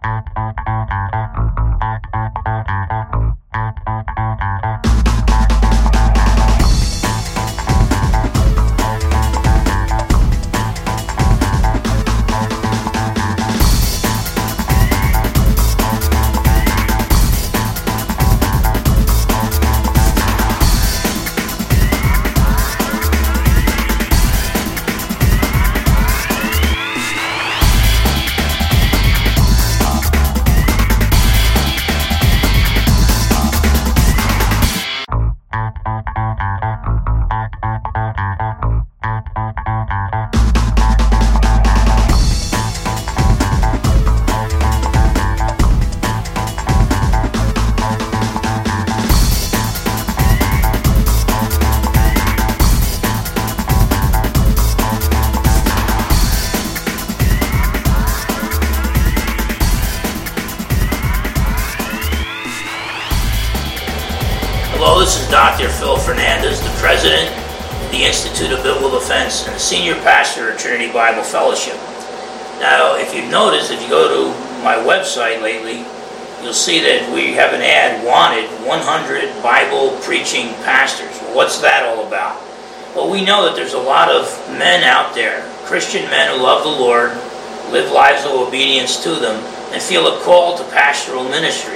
Hello, this is Dr. Phil Fernandez, the President of the Institute of Biblical Defense and the Senior Pastor at Trinity Bible Fellowship. Now, if you've noticed, if you go to my website lately, you'll see that we have an ad, wanted 100 Bible preaching pastors. Well, what's that all about? Well, we know that there's a lot of men out there, Christian men who love the Lord, live lives of obedience to them, and feel a call to pastoral ministry.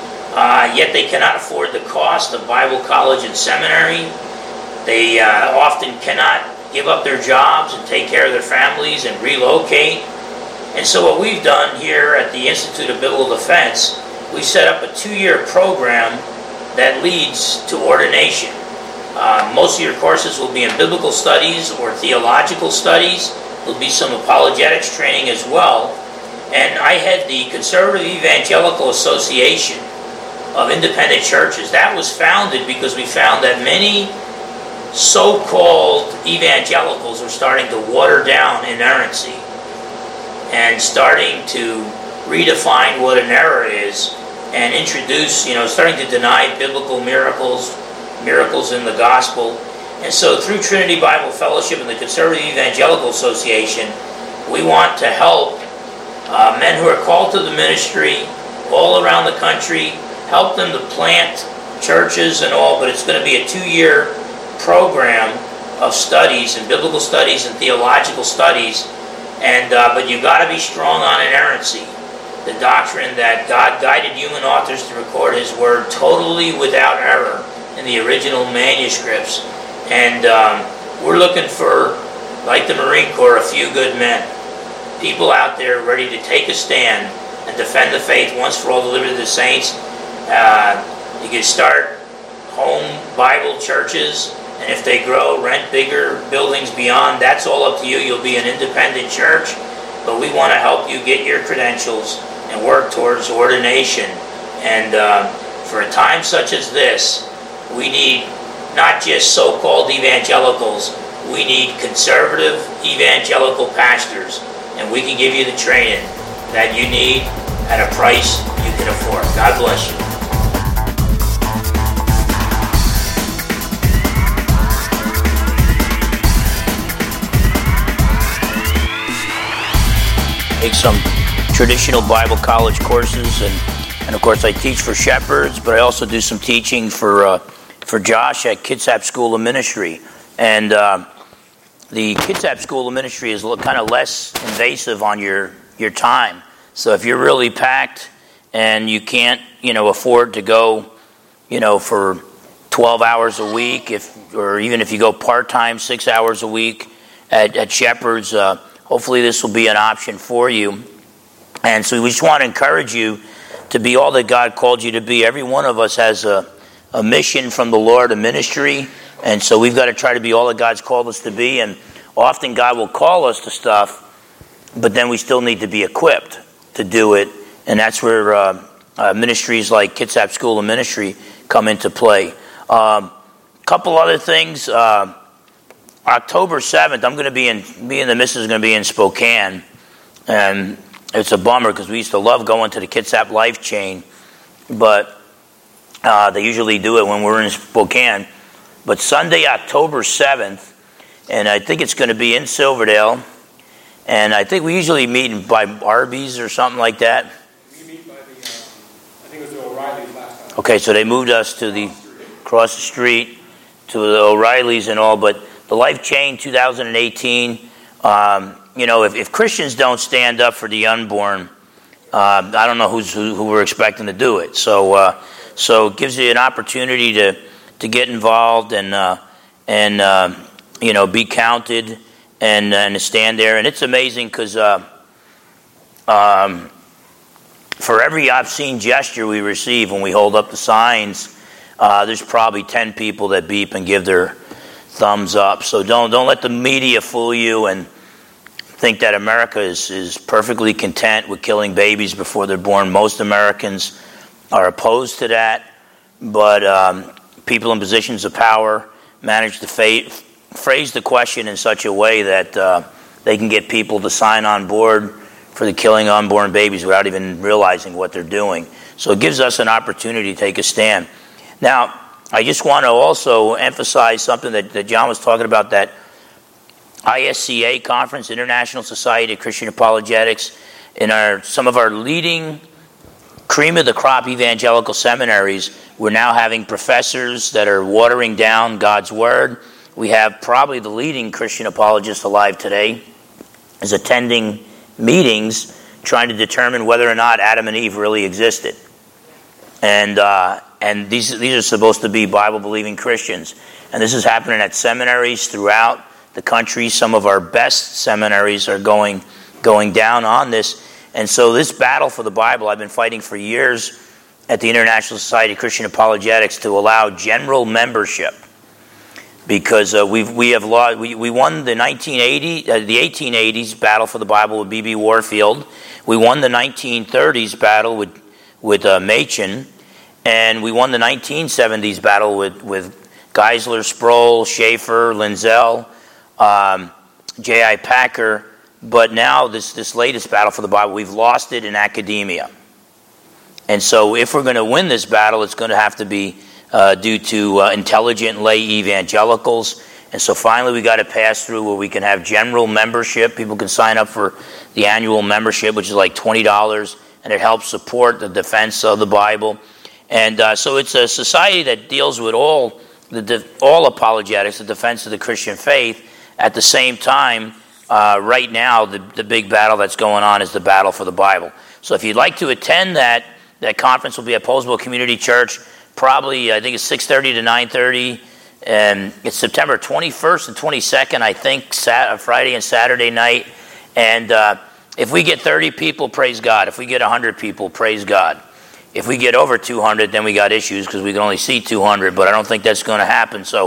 Yet they cannot afford the cost of Bible college and seminary. They often cannot give up their jobs and take care of their families and relocate. And so what we've done here at the Institute of Biblical Defense, we set up a 2-year program that leads to ordination. Most of your courses will be in biblical studies or theological studies. There'll be some apologetics training as well. And I head the Conservative Evangelical Association of Independent Churches. That was founded because we found that many so-called evangelicals are starting to water down inerrancy and starting to redefine what an error is and introduce, starting to deny biblical miracles in the gospel. And so through Trinity Bible Fellowship and the Conservative Evangelical Association, we want to help men who are called to the ministry all around the country, help them to plant churches and all, but it's going to be a 2-year program of studies and biblical studies and theological studies. And but you've got to be strong on inerrancy, the doctrine that God guided human authors to record His Word totally without error in the original manuscripts. And we're looking for, like the Marine Corps, a few good men, people out there ready to take a stand and defend the faith once for all, delivered to the saints. You can start home Bible churches, and if they grow, rent bigger buildings beyond. That's all up to you. You'll be an independent church, but we want to help you get your credentials and work towards ordination. And for a time such as this, we need not just so-called evangelicals, we need conservative evangelical pastors, and we can give you the training that you need at a price you can afford. God bless you. Take some traditional Bible college courses, and of course I teach for Shepherds, but I also do some teaching for Josh at Kitsap School of Ministry. And the Kitsap School of Ministry is kind of less invasive on your time. So if you're really packed and you can't, afford to go, for 12 hours a week, or even if you go part-time 6 hours a week at Shepherds, hopefully this will be an option for you. And so we just want to encourage you to be all that God called you to be. Every one of us has a mission from the Lord, a ministry, and so we've got to try to be all that God's called us to be. And often God will call us to stuff, but then we still need to be equipped to do it, and that's where ministries like Kitsap School of Ministry come into play. Couple other things. October 7th, I'm going to me and the missus are going to be in Spokane, and it's a bummer because we used to love going to the Kitsap Life Chain, but they usually do it when we're in Spokane. But Sunday, October 7th, and I think it's going to be in Silverdale, and I think we usually meet by Arby's or something like that. Okay, so they moved us to across the street to the O'Reillys and all, but the Life Chain 2018, if Christians don't stand up for the unborn, I don't know who we're expecting to do it. So it gives you an opportunity to get involved and be counted and to stand there. And it's amazing because for every obscene gesture we receive when we hold up the signs, there's probably 10 people that beep and give their thumbs up. So don't let the media fool you and think that America is perfectly content with killing babies before they're born. Most Americans are opposed to that, but people in positions of power manage to phrase the question in such a way that they can get people to sign on board for the killing of unborn babies without even realizing what they're doing. So it gives us an opportunity to take a stand. Now, I just want to also emphasize something that John was talking about, that ISCA conference, International Society of Christian Apologetics, in some of our leading cream of the crop evangelical seminaries. We're now having professors that are watering down God's Word. We have probably the leading Christian apologist alive today is attending meetings trying to determine whether or not Adam and Eve really existed. And these are supposed to be Bible-believing Christians. And this is happening at seminaries throughout the country. Some of our best seminaries are going down on this. And so this battle for the Bible, I've been fighting for years at the International Society of Christian Apologetics to allow general membership. Because we won the 1880s battle for the Bible with B.B. Warfield. We won the 1930s battle with Machen, and we won the 1970s battle with Geisler, Sproul, Schaeffer, Lindsell, J.I. Packer. But now this latest battle for the Bible, we've lost it in academia. And so if we're going to win this battle, it's going to have to be due to intelligent lay evangelicals. And so finally we got to pass through where we can have general membership. People can sign up for the annual membership, which is like $20, and it helps support the defense of the Bible. And so it's a society that deals with all apologetics, the defense of the Christian faith. At the same time, right now, the big battle that's going on is the battle for the Bible. So if you'd like to attend that conference, will be at Poulsbo Community Church. Probably, I think it's 6:30 to 9:30, and it's September 21st and 22nd, I think, Friday and Saturday night. And if we get 30 people, praise God. If we get 100 people, praise God. If we get over 200, then we got issues because we can only see 200, but I don't think that's going to happen. So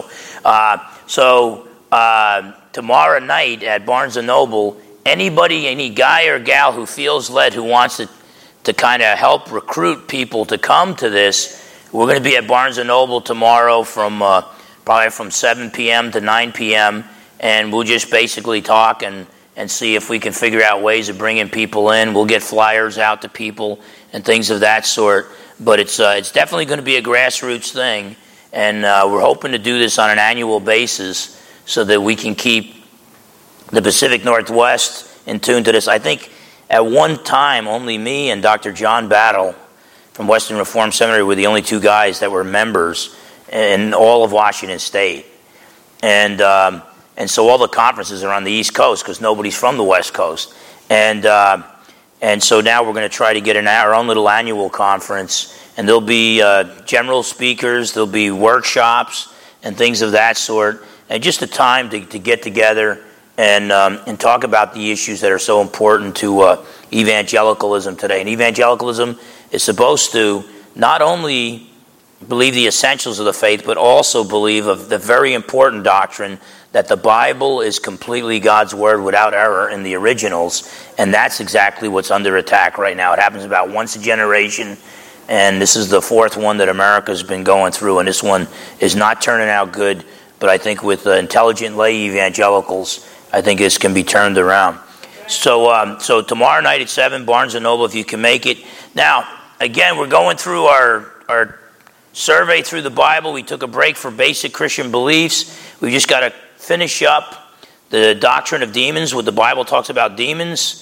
tomorrow night at Barnes & Noble, any guy or gal who feels led, who wants to kind of help recruit people to come to this, we're going to be at Barnes & Noble tomorrow probably from 7 p.m. to 9 p.m., and we'll just basically talk and see if we can figure out ways of bringing people in. We'll get flyers out to people and things of that sort. But it's definitely going to be a grassroots thing, and we're hoping to do this on an annual basis so that we can keep the Pacific Northwest in tune to this. I think at one time only me and Dr. John Battle from Western Reformed Seminary were the only two guys that were members in all of Washington State. And so all the conferences are on the East Coast because nobody's from the West Coast. And so now we're going to try to get our own little annual conference. And there'll be general speakers, there'll be workshops and things of that sort. And just a time to get together and talk about the issues that are so important to evangelicalism today. And evangelicalism is supposed to not only believe the essentials of the faith, but also believe of the very important doctrine that the Bible is completely God's Word without error in the originals, and that's exactly what's under attack right now. It happens about once a generation, and this is the fourth one that America's been going through, and this one is not turning out good, but I think with intelligent lay evangelicals, I think this can be turned around. So tomorrow night at 7, Barnes & Noble, if you can make it. Now, again, we're going through our survey through the Bible. We took a break for basic Christian beliefs. We just got to finish up the doctrine of demons, what the Bible talks about demons.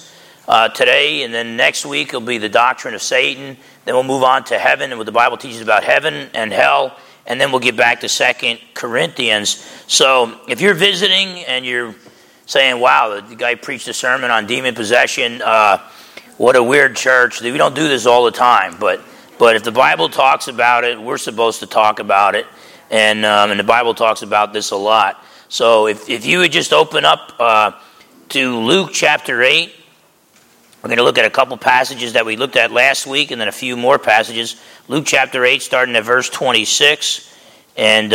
today, and then next week will be the doctrine of Satan. Then we'll move on to heaven and what the Bible teaches about heaven and hell, and then we'll get back to 2 Corinthians. So if you're visiting and you're saying, wow, the guy preached a sermon on demon possession, what a weird church. We don't do this all the time, but if the Bible talks about it, we're supposed to talk about it, and the Bible talks about this a lot. So if you would just open up to Luke chapter 8, we're going to look at a couple passages that we looked at last week and then a few more passages. Luke chapter 8, starting at verse 26. And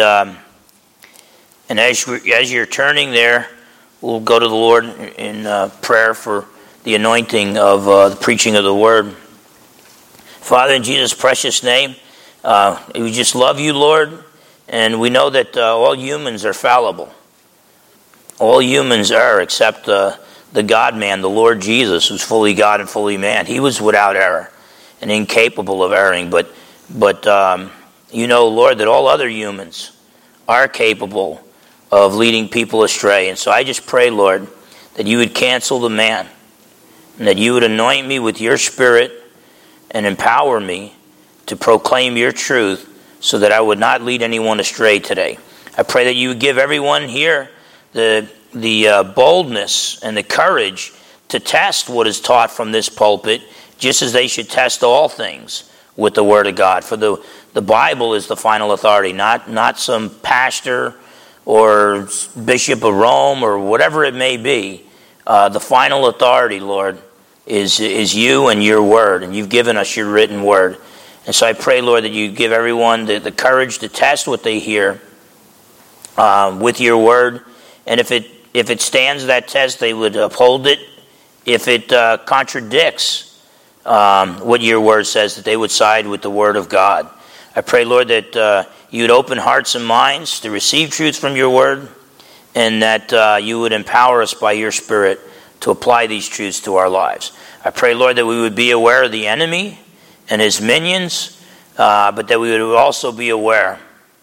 as you're turning there, we'll go to the Lord in prayer for the anointing of the preaching of the Word. Father, in Jesus' precious name, we just love you, Lord, and we know that all humans are fallible. All humans err except the God-man, the Lord Jesus, who's fully God and fully man. He was without error and incapable of erring. But you know, Lord, that all other humans are capable of leading people astray. And so I just pray, Lord, that you would cancel the man and that you would anoint me with your Spirit and empower me to proclaim your truth so that I would not lead anyone astray today. I pray that you would give everyone here the boldness and the courage to test what is taught from this pulpit, just as they should test all things with the Word of God. For the Bible is the final authority, not some pastor or bishop of Rome or whatever it may be. The final authority, Lord, is you and your Word, and you've given us your written Word. And so I pray, Lord, that you give everyone the courage to test what they hear with your Word, and if it stands that test, they would uphold it. If it contradicts what your Word says, that they would side with the Word of God. I pray, Lord, that you would open hearts and minds to receive truth from your Word, and that you would empower us by your Spirit to apply these truths to our lives. I pray, Lord, that we would be aware of the enemy and his minions, but that we would also be aware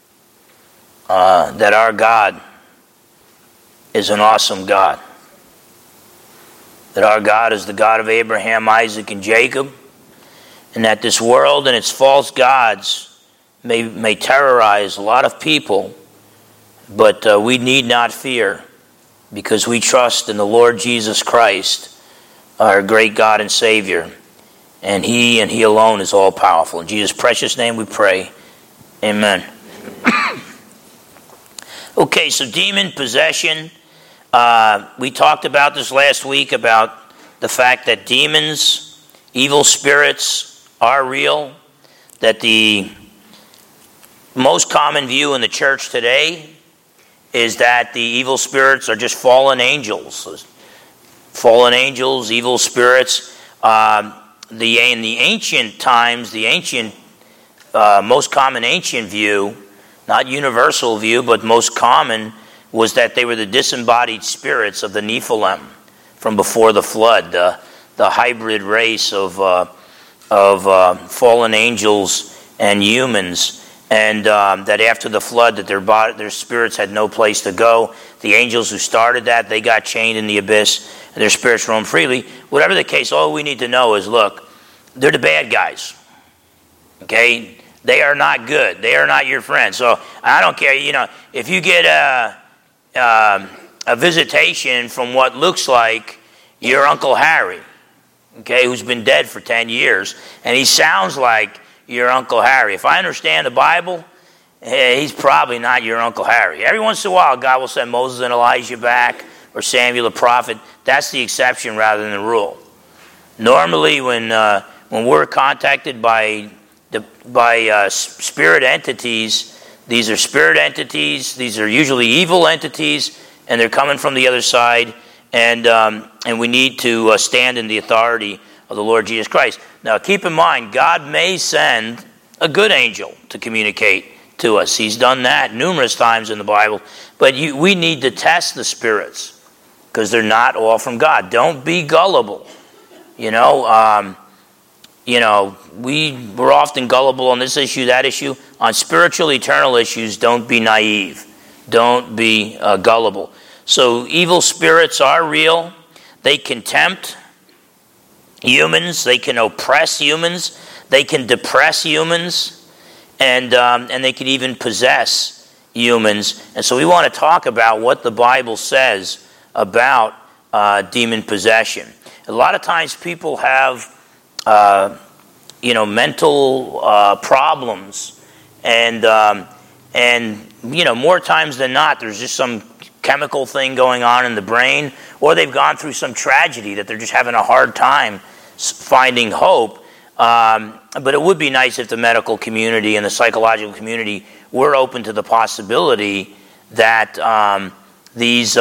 that our God is an awesome God. That our God is the God of Abraham, Isaac, and Jacob, and that this world and its false gods may terrorize a lot of people, but we need not fear because we trust in the Lord Jesus Christ, our great God and Savior, and He alone is all powerful. In Jesus' precious name we pray. Amen. Okay, so demon possession. We talked about this last week, about the fact that demons, evil spirits are real, that the most common view in the church today is that the evil spirits are just fallen angels. Fallen angels, evil spirits. In the ancient times, the most common ancient view, not universal view, but most common, was that they were the disembodied spirits of the Nephilim from before the flood, the hybrid race of fallen angels and humans, and that after the flood, that their spirits had no place to go. The angels who started that, they got chained in the abyss, and their spirits roam freely. Whatever the case, all we need to know is, look, they're the bad guys. Okay? They are not good. They are not your friends. So I don't care, if you get a visitation from what looks like your Uncle Harry, okay, who's been dead for 10 years, and he sounds like your Uncle Harry. If I understand the Bible, he's probably not your Uncle Harry. Every once in a while, God will send Moses and Elijah back, or Samuel the prophet. That's the exception rather than the rule. Normally, when we're contacted by spirit entities, these are spirit entities. These are usually evil entities, and they're coming from the other side. And we need to stand in the authority of the Lord Jesus Christ. Now, keep in mind, God may send a good angel to communicate to us. He's done that numerous times in the Bible. But we need to test the spirits because they're not all from God. Don't be gullible. We're often gullible on this issue, that issue. On spiritual, eternal issues, don't be naive. Don't be gullible. So evil spirits are real. They can tempt humans, they can oppress humans, they can depress humans, and they can even possess humans. And so we want to talk about what the Bible says about demon possession. A lot of times people have mental problems, and more times than not, there's just some chemical thing going on in the brain, or they've gone through some tragedy that they're just having a hard time finding hope. But it would be nice if the medical community and the psychological community were open to the possibility that these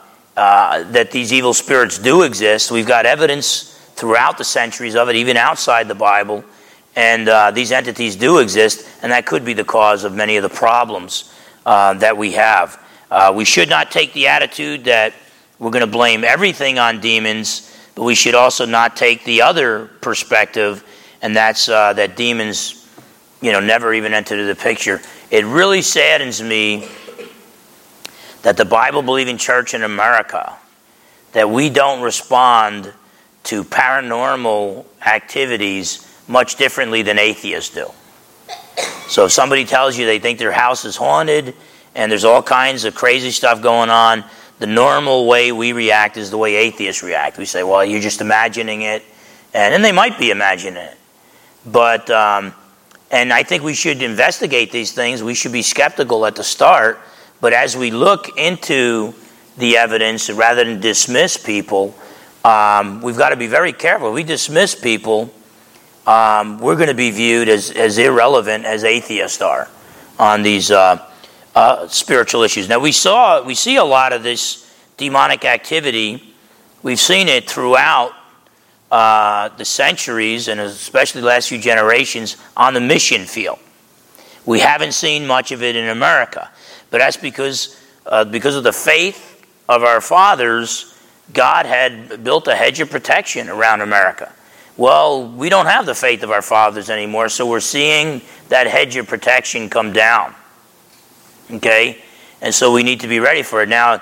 evil spirits do exist. We've got evidence throughout the centuries of it, even outside the Bible, and these entities do exist, and that could be the cause of many of the problems that we have. We should not take the attitude that we're going to blame everything on demons, but we should also not take the other perspective, and that's that demons, never even enter the picture. It really saddens me that the Bible-believing church in America, that we don't respond to paranormal activities much differently than atheists do. So if somebody tells you they think their house is haunted and there's all kinds of crazy stuff going on, the normal way we react is the way atheists react. We say, well, you're just imagining it. And they might be imagining it. But, and I think we should investigate these things. We should be skeptical at the start. But as we look into the evidence, rather than dismiss people, we've got to be very careful. If we dismiss people, we're going to be viewed as irrelevant as atheists are on these spiritual issues. Now we see a lot of this demonic activity. We've seen it throughout the centuries, and especially the last few generations, on the mission field. We haven't seen much of it in America, but that's because of the faith of our fathers. God had built a hedge of protection around America. Well, we don't have the faith of our fathers anymore, so we're seeing that hedge of protection come down. Okay? And so we need to be ready for it. Now,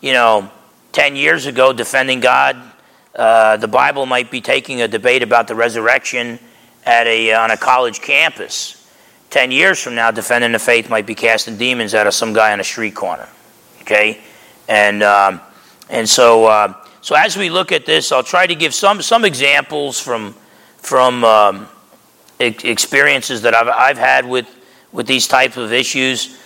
10 years ago, defending God, the Bible might be taking a debate about the resurrection on a college campus. 10 years from now, defending the faith might be casting demons out of some guy on a street corner. Okay? And so as we look at this, I'll try to give some examples from experiences that I've had with these types of issues.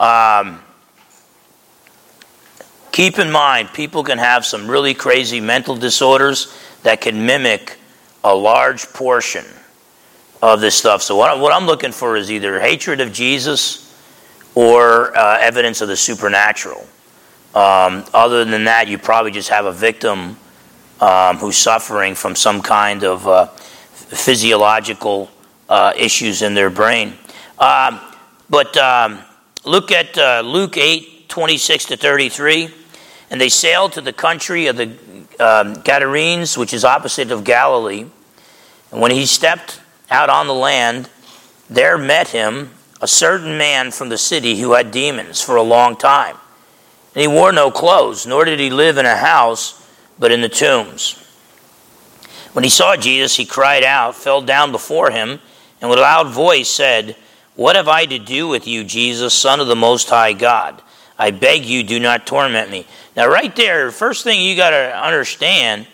Keep in mind, people can have some really crazy mental disorders that can mimic a large portion of this stuff. So what I'm looking for is either hatred of Jesus or evidence of the supernatural. Other than that, you probably just have a victim who's suffering from some kind of physiological issues in their brain. But look at Luke 8:26-33. And they sailed to the country of the Gadarenes, which is opposite of Galilee. And when he stepped out on the land, there met him a certain man from the city who had demons for a long time. And he wore no clothes, nor did he live in a house, but in the tombs. When he saw Jesus, he cried out, fell down before him, and with a loud voice said, "What have I to do with you, Jesus, Son of the Most High God? I beg you, do not torment me." Now right there, first thing you got to understand,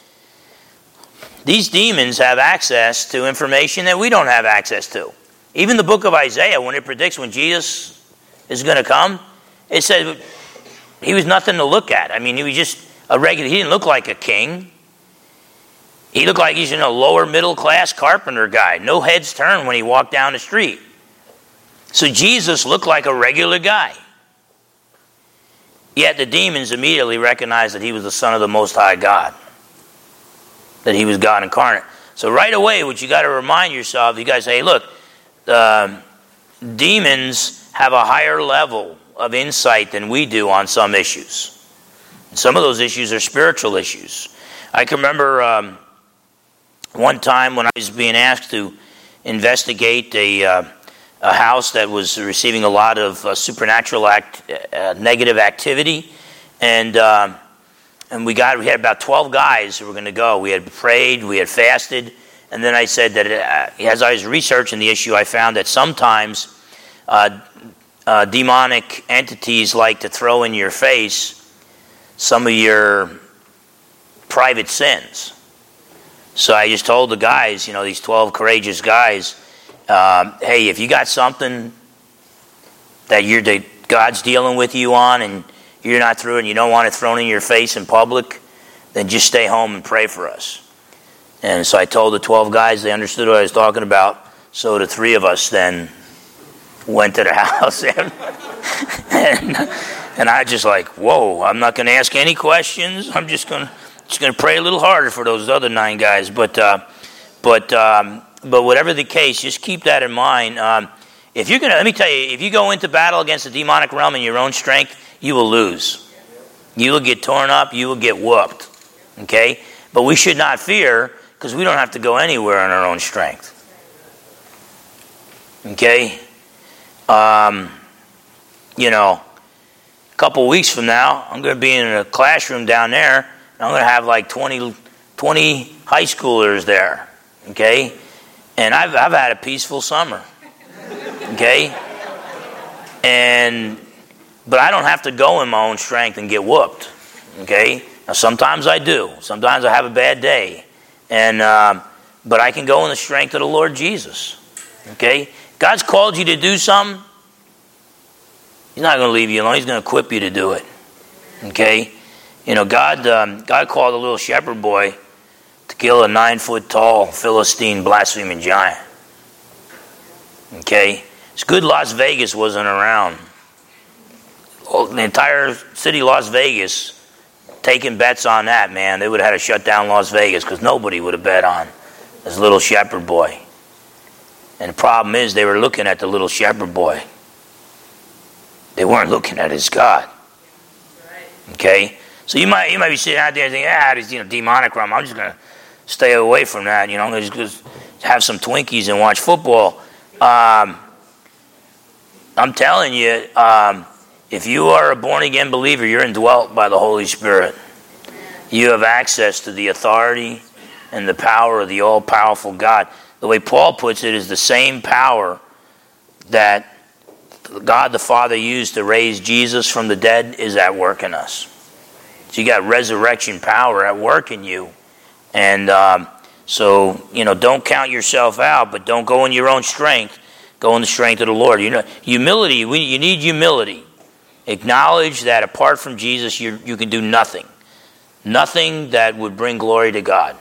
these demons have access to information that we don't have access to. Even the book of Isaiah, when it predicts when Jesus is going to come, it said he was nothing to look at. I mean, he was just he didn't look like a king. He looked like he's a lower middle class carpenter guy. No heads turned when he walked down the street. So Jesus looked like a regular guy. Yet the demons immediately recognized that he was the Son of the Most High God, that he was God incarnate. So right away, what you got to remind yourself, you guys say, hey, look, demons have a higher level of insight than we do on some issues. Some of those issues are spiritual issues. I can remember one time when I was being asked to investigate a house that was receiving a lot of supernatural negative activity, and And we had about 12 guys who were going to go. We had prayed, we had fasted, and then I said that as I was researching the issue, I found that sometimes demonic entities like to throw in your face some of your private sins. So I just told the guys, these 12 courageous guys, hey, if you got something that God's dealing with you on and you're not through it and you don't want it thrown in your face in public, then just stay home and pray for us. And so I told the 12 guys, they understood what I was talking about. So the 3 of us then went to the house and I just like, whoa, I'm not going to ask any questions. I'm just going to pray a little harder for those other 9 guys. But whatever the case, just keep that in mind. Let me tell you, if you go into battle against the demonic realm in your own strength, you will lose. You will get torn up. You will get whooped. Okay? But we should not fear because we don't have to go anywhere in our own strength. Okay? A couple weeks from now, I'm going to be in a classroom down there, and I'm going to have like 20 high schoolers there. Okay? And I've had a peaceful summer. Okay? But I don't have to go in my own strength and get whooped. Okay? Now sometimes I do. Sometimes I have a bad day. But I can go in the strength of the Lord Jesus. Okay? God's called you to do something. He's not going to leave you alone. He's going to equip you to do it. Okay? God called a little shepherd boy to kill a 9-foot-tall Philistine blaspheming giant. Okay? It's good Las Vegas wasn't around. The entire city of Las Vegas taking bets on that, man. They would have had to shut down Las Vegas because nobody would have bet on this little shepherd boy. And the problem is they were looking at the little shepherd boy. They weren't looking at his God. Okay? So you might be sitting out there and thinking, demonic realm. I'm just going to stay away from that. I'm going to just have some Twinkies and watch football. I'm telling you, if you are a born-again believer, you're indwelt by the Holy Spirit. You have access to the authority and the power of the all-powerful God. The way Paul puts it is the same power that God the Father used to raise Jesus from the dead is at work in us. So you got resurrection power at work in you. And don't count yourself out, but don't go in your own strength. Go in the strength of the Lord. Humility, you need humility. Acknowledge that apart from Jesus, you can do nothing. Nothing that would bring glory to God.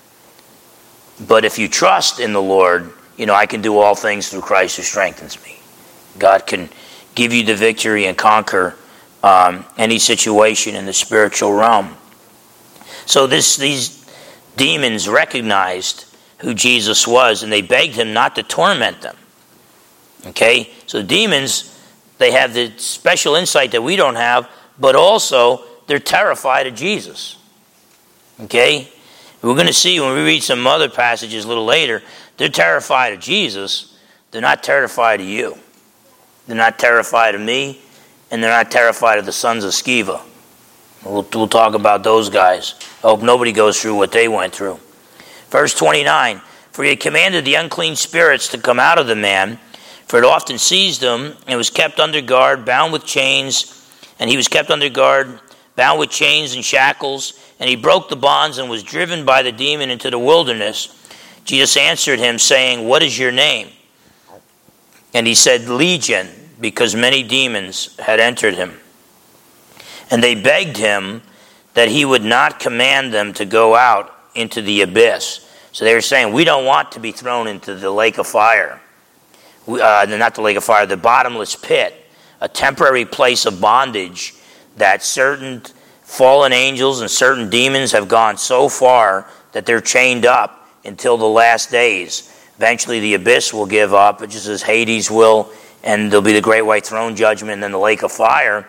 But if you trust in the Lord, I can do all things through Christ who strengthens me. God can give you the victory and conquer any situation in the spiritual realm. So these demons recognized who Jesus was, and they begged him not to torment them. Okay? So demons, they have the special insight that we don't have, but also they're terrified of Jesus. Okay? We're going to see when we read some other passages a little later, they're terrified of Jesus. They're not terrified of you. They're not terrified of me, and they're not terrified of the sons of Sceva. We'll talk about those guys. I hope nobody goes through what they went through. Verse 29, for he had commanded the unclean spirits to come out of the man, for it often seized him, and was kept under guard, bound with chains, and he was kept under guard, bound with chains and shackles, and he broke the bonds and was driven by the demon into the wilderness. Jesus answered him, saying, what is your name? And he said, Legion, because many demons had entered him. And they begged him that he would not command them to go out into the abyss. So they were saying, we don't want to be thrown into the lake of fire. Not the lake of fire, the bottomless pit, a temporary place of bondage that certain fallen angels and certain demons have gone so far that they're chained up until the last days. Eventually the abyss will give up, just as Hades will, and there'll be the great white throne judgment and then the lake of fire.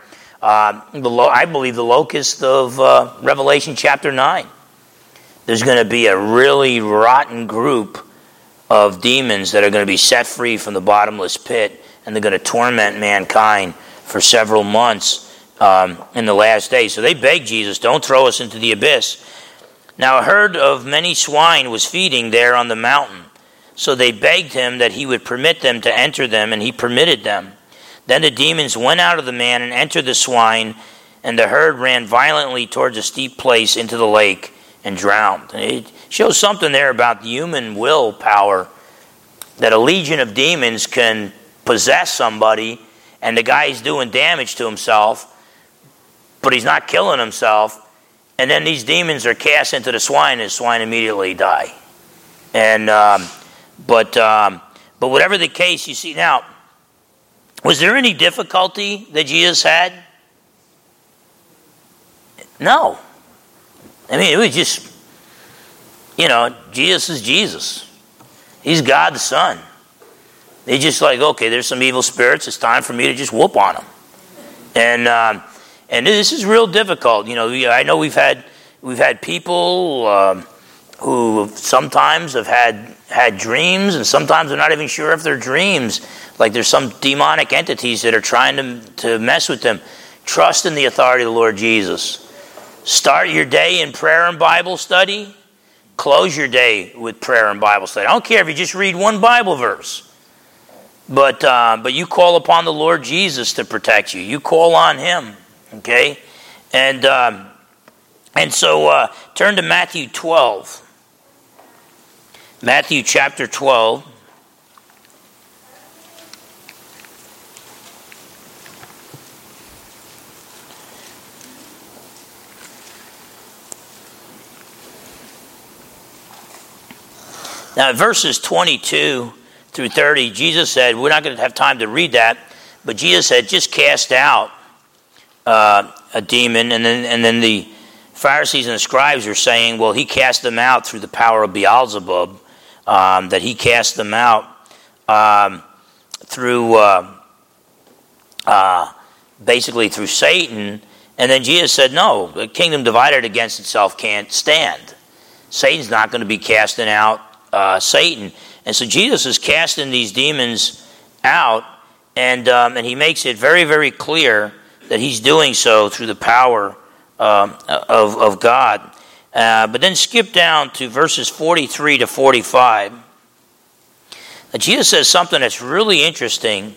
I believe the locust of Revelation chapter 9. There's going to be a really rotten group of demons that are going to be set free from the bottomless pit, and they're going to torment mankind for several months in the last days. So they begged Jesus, don't throw us into the abyss. Now a herd of many swine was feeding there on the mountain. So they begged him that he would permit them to enter them, and he permitted them. Then the demons went out of the man and entered the swine, and the herd ran violently towards a steep place into the lake and drowned. And it shows something there about the human willpower, that a legion of demons can possess somebody, and the guy's doing damage to himself, but he's not killing himself, and then these demons are cast into the swine, and the swine immediately die. And but whatever the case, you see now, was there any difficulty that Jesus had? No. I mean, it was just, Jesus is Jesus. He's God the Son. They just like, okay, there's some evil spirits. It's time for me to just whoop on them. And this is real difficult. I know we've had people who sometimes have had dreams, and sometimes they're not even sure if they're dreams. Like there's some demonic entities that are trying to mess with them. Trust in the authority of the Lord Jesus. Start your day in prayer and Bible study. Close your day with prayer and Bible study. I don't care if you just read one Bible verse. But you call upon the Lord Jesus to protect you. You call on Him. Okay? And so turn to Matthew 12. Matthew chapter 12. Now, verses 22 through 30, Jesus said, we're not going to have time to read that, but Jesus said, just cast out a demon. And then the Pharisees and the scribes are saying, well, he cast them out through the power of Beelzebub, that he cast them out through basically through Satan. And then Jesus said, no, the kingdom divided against itself can't stand. Satan's not going to be casting out Satan. And so Jesus is casting these demons out, and he makes it very, very clear that he's doing so through the power of God. But then skip down to verses 43 to 45. Now, Jesus says something that's really interesting.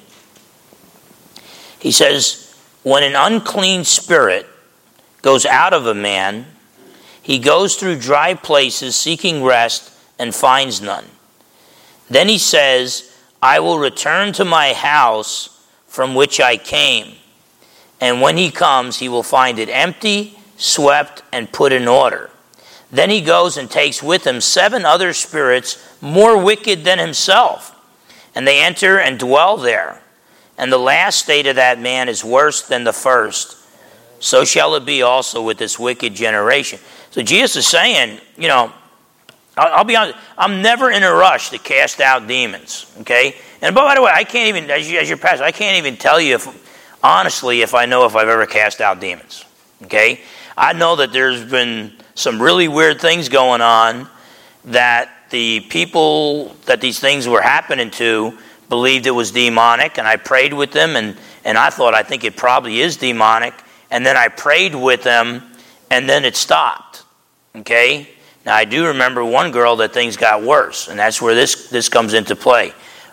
He says, when an unclean spirit goes out of a man, he goes through dry places seeking rest and finds none. Then he says, I will return to my house from which I came. And when he comes, he will find it empty, swept, and put in order. Then he goes and takes with him 7 other spirits more wicked than himself. And they enter and dwell there. And the last state of that man is worse than the first. So shall it be also with this wicked generation. So Jesus is saying, I'll be honest, I'm never in a rush to cast out demons, okay? And by the way, I can't even, as your pastor, I can't even tell you honestly if I know if I've ever cast out demons, okay? I know that there's been some really weird things going on that the people that these things were happening to believed it was demonic, and I prayed with them, and I think it probably is demonic, and then I prayed with them, and then it stopped, okay? Now, I do remember one girl that things got worse, and that's where this comes into play.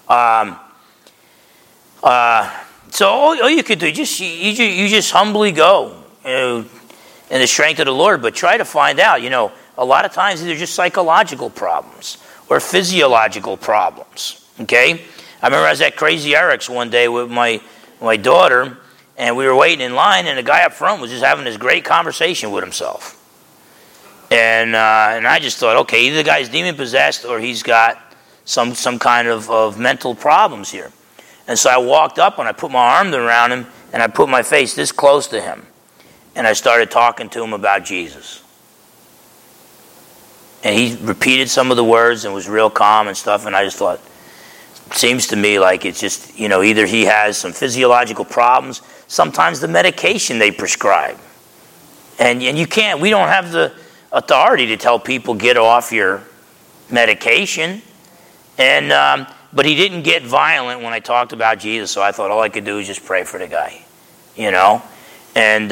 So all you could do, you just humbly go in the strength of the Lord, but try to find out. A lot of times they're just psychological problems or physiological problems. Okay, I remember I was at Crazy Eric's one day with my daughter, and we were waiting in line, and the guy up front was just having this great conversation with himself. And I just thought, okay, either the guy's demon-possessed or he's got some kind of mental problems here. And so I walked up and I put my arm around him and I put my face this close to him. And I started talking to him about Jesus. And he repeated some of the words and was real calm and stuff. And I just thought, it seems to me like it's just, either he has some physiological problems, sometimes the medication they prescribe. And we don't have the authority to tell people get off your medication. And but he didn't get violent when I talked about Jesus, so I thought all I could do was just pray for the guy, And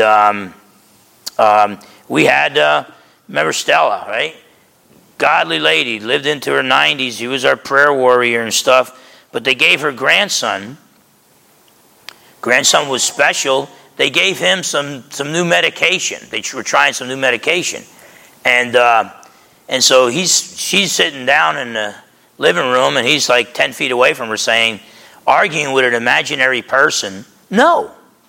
we had, remember Stella, right? Godly lady, lived into her 90s. He was our prayer warrior and stuff. But they gave her grandson. Grandson was special. They gave him some new medication. They were trying some new medication. And so she's sitting down in the living room, and he's like 10 feet away from her saying, arguing with an imaginary person, no,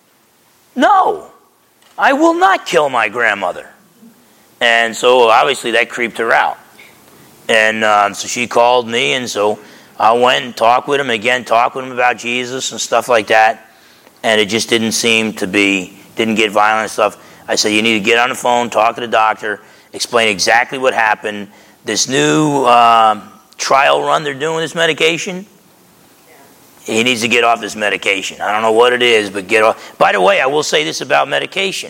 I will not kill my grandmother. And so obviously that creeped her out. And so she called me, and so I went and talked with him about Jesus and stuff like that. And it just didn't get violent and stuff. I said, you need to get on the phone, talk to the doctor, explain exactly what happened. This new trial run they're doing with this medication, he needs to get off this medication. I don't know what it is, but get off. By the way, I will say this about medication.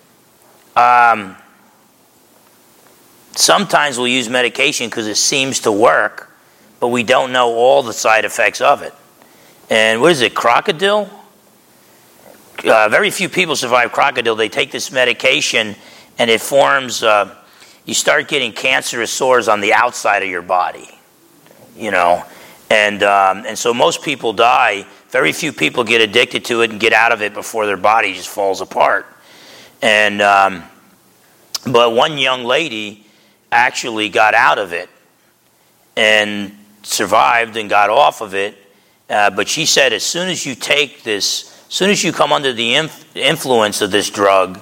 Sometimes we'll use medication because it seems to work, but we don't know all the side effects of it. And what is it, crocodile? Very few people survive crocodile. They take this medication, and it forms, you start getting cancerous sores on the outside of your body, And so most people die. Very few people get addicted to it and get out of it before their body just falls apart. And but one young lady actually got out of it and survived and got off of it. But she said as soon as you take this, as soon as you come under the influence of this drug,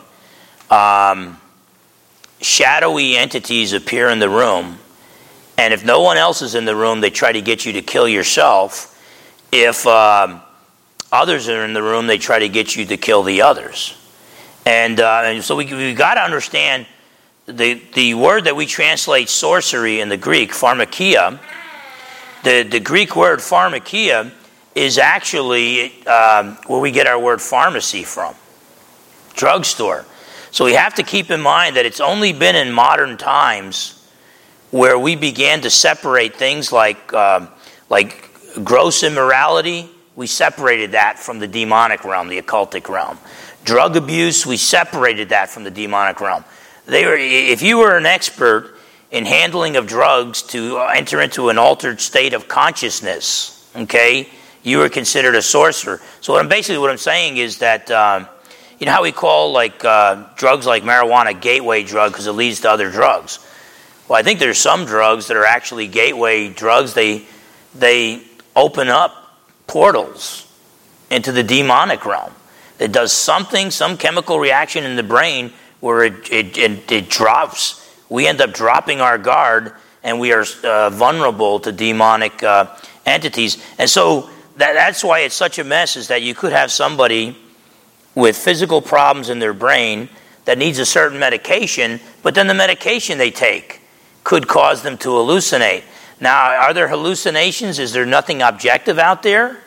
shadowy entities appear in the room. And if no one else is in the room, they try to get you to kill yourself. If others are in the room, they try to get you to kill the others. And so we got to understand the word that we translate sorcery in the Greek, pharmakia. The Greek word pharmakia is actually where we get our word pharmacy from, drugstore. So we have to keep in mind that it's only been in modern times where we began to separate things like gross immorality. We separated that from the demonic realm, the occultic realm. Drug abuse, we separated that from the demonic realm. If you were an expert in handling of drugs to enter into an altered state of consciousness, okay, you were considered a sorcerer. So what I'm saying is that you know how we call drugs like marijuana gateway drug because it leads to other drugs. Well, I think there's some drugs that are actually gateway drugs. They open up portals into the demonic realm. It does something, some chemical reaction in the brain where it drops. We end up dropping our guard, and we are vulnerable to demonic entities. And so that's why it's such a mess, is that you could have somebody with physical problems in their brain that needs a certain medication, but then the medication they take could cause them to hallucinate. Now, are there hallucinations? Is there nothing objective out there?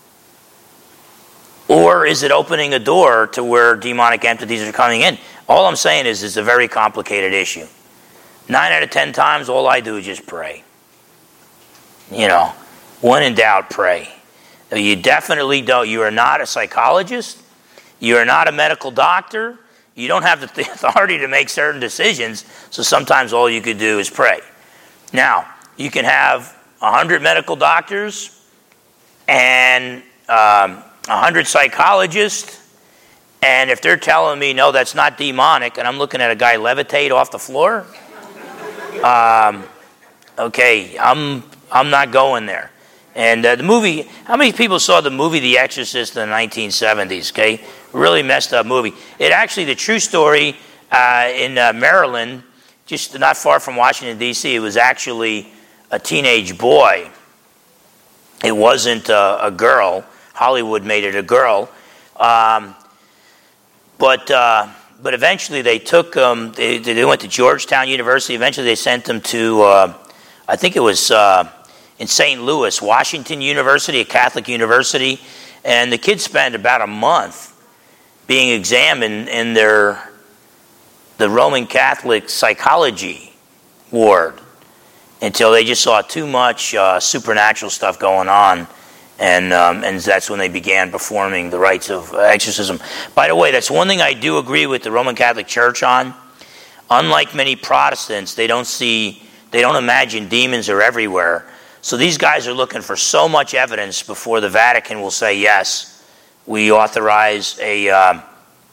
Or is it opening a door to where demonic entities are coming in? All I'm saying is it's a very complicated issue. 9 out of 10 times, all I do is just pray. When in doubt, pray. You definitely don't. You are not a psychologist. You are not a medical doctor. You don't have the authority to make certain decisions, so sometimes all you could do is pray. Now, you can have 100 medical doctors and 100 psychologists, and if they're telling me, no, that's not demonic, and I'm looking at a guy levitate off the floor, okay, I'm not going there. And the movie, how many people saw the movie The Exorcist in the 1970s, okay? Really messed up movie. It actually, the true story in Maryland, just not far from Washington, D.C., it was actually a teenage boy. It wasn't a girl. Hollywood made it a girl. But eventually they took him, they went to Georgetown University. Eventually they sent him to, I think it was in St. Louis, Washington University, a Catholic university. And the kid spent about a month being examined in the Roman Catholic psychology ward until they just saw too much supernatural stuff going on. And that's when they began performing the rites of exorcism. By the way, that's one thing I do agree with the Roman Catholic Church on. Unlike many Protestants, they don't imagine demons are everywhere. So these guys are looking for so much evidence before the Vatican will say, yes, we authorize an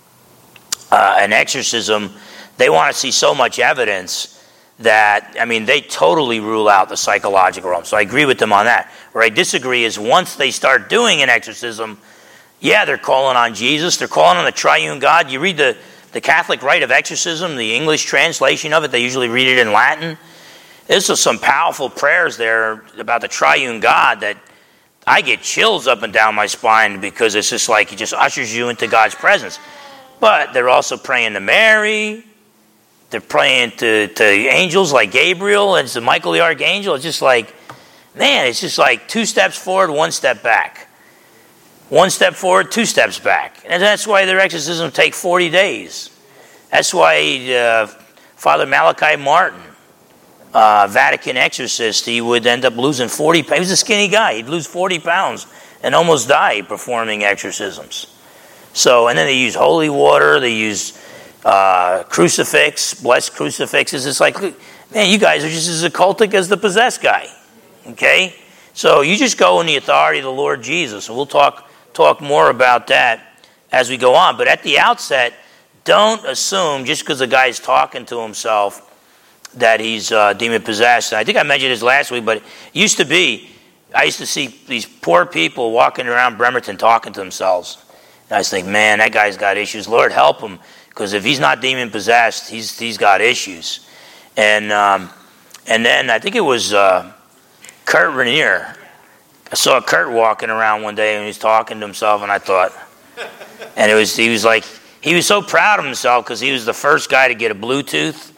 exorcism. They want to see so much evidence that, they totally rule out the psychological realm. So I agree with them on that. Where I disagree is once they start doing an exorcism, yeah, they're calling on Jesus, they're calling on the triune God. You read the Catholic rite of exorcism, the English translation of it, they usually read it in Latin. There's some powerful prayers there about the triune God that I get chills up and down my spine because it's just like it just ushers you into God's presence. But they're also praying to Mary. They're praying to angels like Gabriel and to Michael the Archangel. It's just like, man, it's just like 2 steps forward, 1 step back. 1 step forward, 2 steps back. And that's why their exorcisms take 40 days. That's why Father Malachi Martin, Vatican exorcist, he would end up losing 40 pounds. He was a skinny guy. He'd lose 40 pounds and almost die performing exorcisms. So, and then they use holy water. They use crucifix, blessed crucifixes. It's like, man, you guys are just as occultic as the possessed guy. Okay? So you just go in the authority of the Lord Jesus. And we'll talk more about that as we go on. But at the outset, don't assume just because a guy's talking to himself that he's demon-possessed. And I think I mentioned this last week, but it used to be, I used to see these poor people walking around Bremerton talking to themselves. And I was thinking, man, that guy's got issues. Lord, help him. Because if he's not demon-possessed, he's got issues. And then I think it was Kurt Rainier. I saw Kurt walking around one day and he was talking to himself, and I thought, and he was so proud of himself because he was the first guy to get a Bluetooth,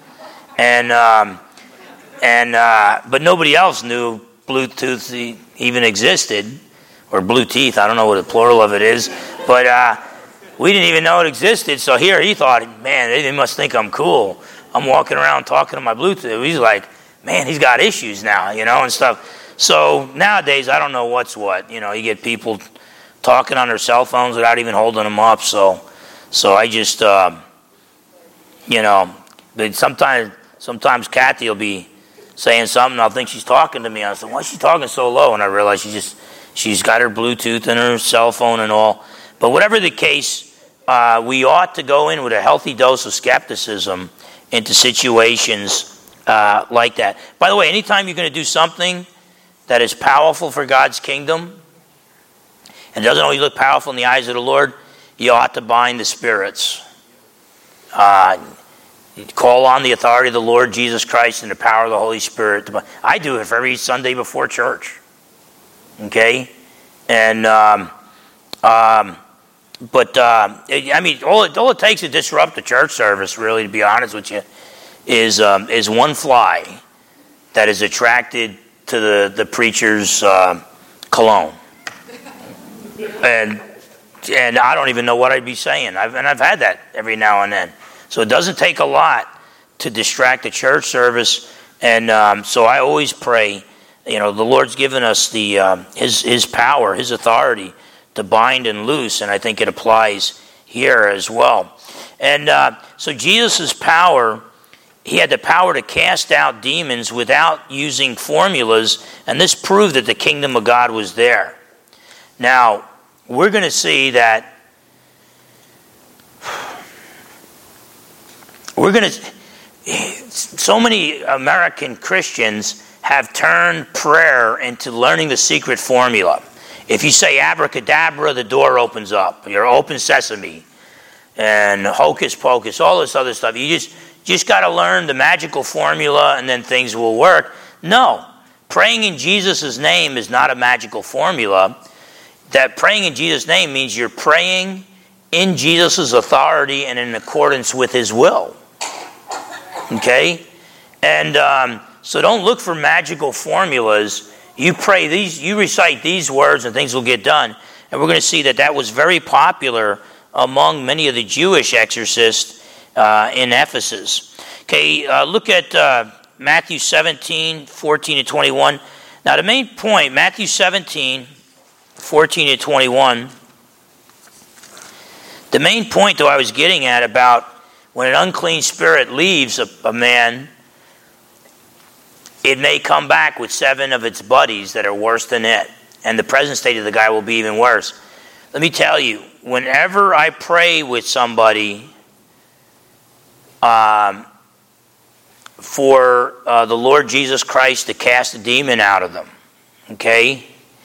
but nobody else knew Bluetooth even existed, or blue teeth. I don't know what the plural of it is, but we didn't even know it existed. So here he thought, man, they must think I'm cool. I'm walking around talking to my Bluetooth. He's like, man, he's got issues now, and stuff. So nowadays, I don't know what's what. You get people talking on their cell phones without even holding them up. So I just, but sometimes Kathy will be saying something. I'll think she's talking to me. I said, why is she talking so low? And I realize she's got her Bluetooth and her cell phone and all. But whatever the case, we ought to go in with a healthy dose of skepticism into situations like that. By the way, anytime you're going to do something that is powerful for God's kingdom, and doesn't always look powerful in the eyes of the Lord, you ought to bind the spirits. Call on the authority of the Lord Jesus Christ and the power of the Holy Spirit. I do it for every Sunday before church. Okay? And, all it takes to disrupt the church service, really, to be honest with you, is one fly that is attracted to the preacher's cologne, and I don't even know what I'd be saying. I've had that every now and then. So it doesn't take a lot to distract the church service, and so I always pray. The Lord's given us His power, His authority to bind and loose, and I think it applies here as well. And so Jesus' power. He had the power to cast out demons without using formulas, and this proved that the kingdom of God was there. Now, we're going to see that so many American Christians have turned prayer into learning the secret formula. If you say abracadabra, the door opens up. You're open sesame. And hocus pocus, all this other stuff. You just got to learn the magical formula and then things will work. No. Praying in Jesus' name is not a magical formula. That praying in Jesus' name means you're praying in Jesus' authority and in accordance with His will. Okay? And so don't look for magical formulas. You pray these, you recite these words and things will get done. And we're going to see that was very popular among many of the Jewish exorcists in Ephesus. Okay, look at Matthew 17, 14 to 21. Now the main point, Matthew 17, 14 to 21. The main point, though, I was getting at about when an unclean spirit leaves a man, it may come back with 7 of its buddies that are worse than it. And the present state of the guy will be even worse. Let me tell you, whenever I pray with somebody for the Lord Jesus Christ to cast a demon out of them, okay?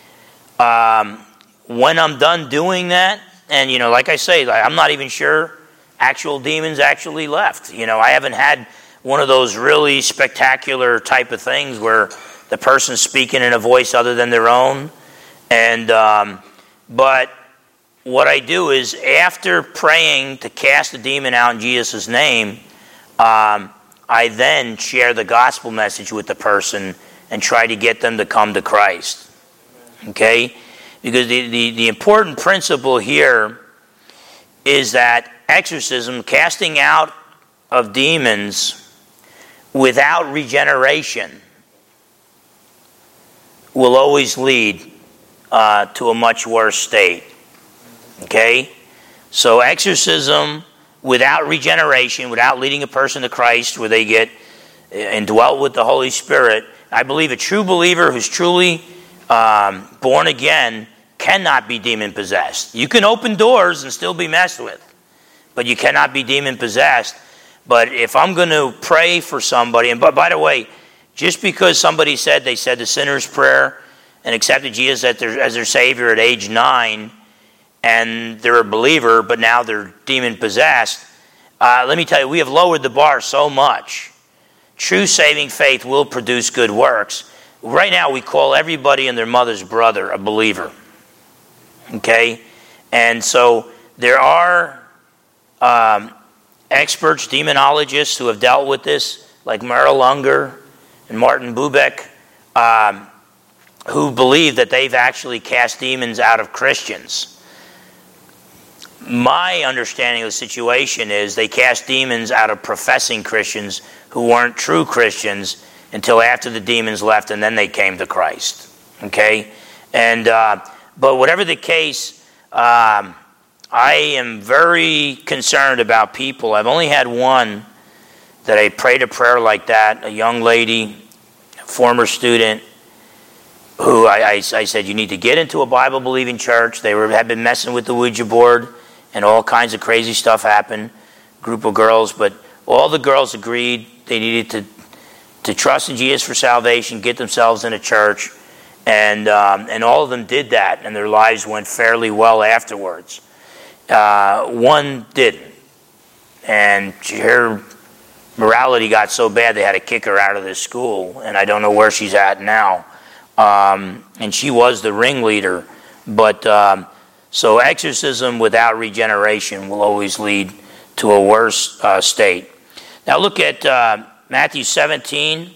When I'm done doing that, and like I say, I'm not even sure actual demons actually left. I haven't had one of those really spectacular type of things where the person's speaking in a voice other than their own. And but what I do is, after praying to cast the demon out in Jesus' name, I then share the gospel message with the person and try to get them to come to Christ. Okay? Because the important principle here is that exorcism, casting out of demons without regeneration, will always lead to a much worse state. Okay? So exorcism without regeneration, without leading a person to Christ, where they get indwelt with the Holy Spirit, I believe a true believer who's truly born again cannot be demon-possessed. You can open doors and still be messed with, but you cannot be demon-possessed. But if I'm going to pray for somebody, and by the way, just because somebody said they said the sinner's prayer and accepted Jesus as their Savior at age 9, and they're a believer, but now they're demon-possessed, let me tell you, we have lowered the bar so much. True saving faith will produce good works. Right now, we call everybody and their mother's brother a believer. Okay? And so there are experts, demonologists who have dealt with this, like Merrill Unger and Martin Bubeck, who believe that they've actually cast demons out of Christians. My understanding of the situation is they cast demons out of professing Christians who weren't true Christians until after the demons left, and then they came to Christ. Okay? And but whatever the case, I am very concerned about people. I've only had one that I prayed a prayer like that, a young lady, a former student, who I said, you need to get into a Bible-believing church. They had been messing with the Ouija board, and all kinds of crazy stuff happened. Group of girls, but all the girls agreed they needed to trust in Jesus for salvation, get themselves in a church, and all of them did that, and their lives went fairly well afterwards. One didn't, and her morality got so bad they had to kick her out of this school, and I don't know where she's at now. And she was the ringleader, but so exorcism without regeneration will always lead to a worse state. Now look at Matthew 17,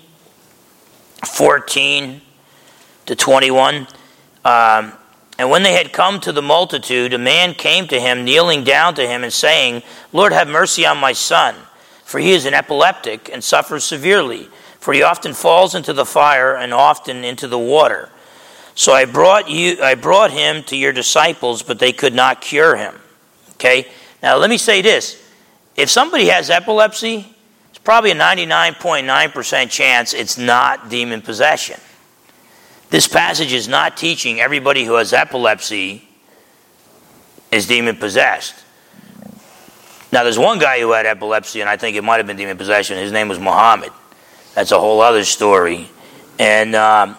14 to 21. And when they had come to the multitude, a man came to him, kneeling down to him and saying, Lord, have mercy on my son, for he is an epileptic and suffers severely, for he often falls into the fire and often into the water. So I brought him to your disciples, but they could not cure him. Okay? Now let me say this. If somebody has epilepsy, it's probably a 99.9% chance it's not demon possession. This passage is not teaching everybody who has epilepsy is demon possessed. Now there's one guy who had epilepsy, and I think it might have been demon possession. His name was Muhammad. That's a whole other story. And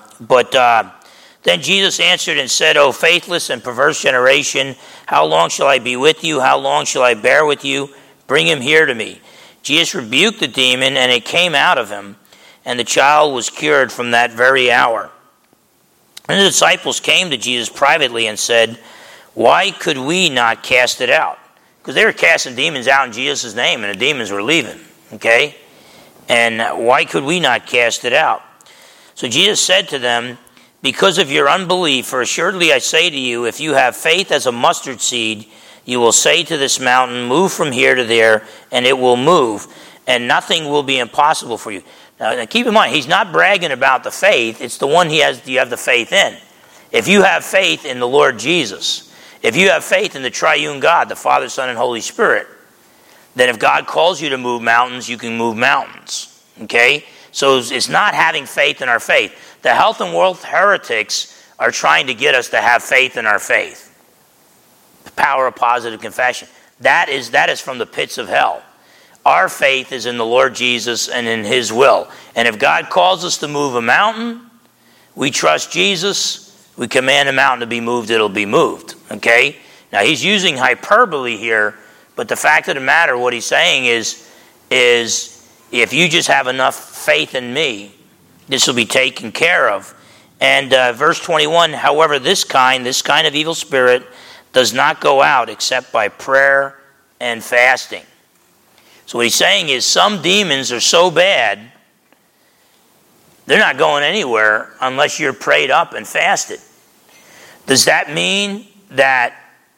then Jesus answered and said, O faithless and perverse generation, how long shall I be with you? How long shall I bear with you? Bring him here to me. Jesus rebuked the demon, and it came out of him, and the child was cured from that very hour. And the disciples came to Jesus privately and said, why could we not cast it out? Because they were casting demons out in Jesus' name, and the demons were leaving. Okay? And why could we not cast it out? So Jesus said to them, because of your unbelief, for assuredly I say to you, if you have faith as a mustard seed, you will say to this mountain, move from here to there, and it will move, and nothing will be impossible for you. Now keep in mind, he's not bragging about the faith. It's the one you have the faith in. If you have faith in the Lord Jesus, if you have faith in the triune God, the Father, Son, and Holy Spirit, then if God calls you to move mountains, you can move mountains. Okay? So it's not having faith in our faith. The health and wealth heretics are trying to get us to have faith in our faith. The power of positive confession. That is from the pits of hell. Our faith is in the Lord Jesus and in His will. And if God calls us to move a mountain, we trust Jesus, we command a mountain to be moved, it'll be moved. Okay? Now He's using hyperbole here, but the fact of the matter, what He's saying is if you just have enough faith in me, this will be taken care of. And verse 21, however, this kind of evil spirit does not go out except by prayer and fasting. So what he's saying is some demons are so bad, they're not going anywhere unless you're prayed up and fasted. Does that mean that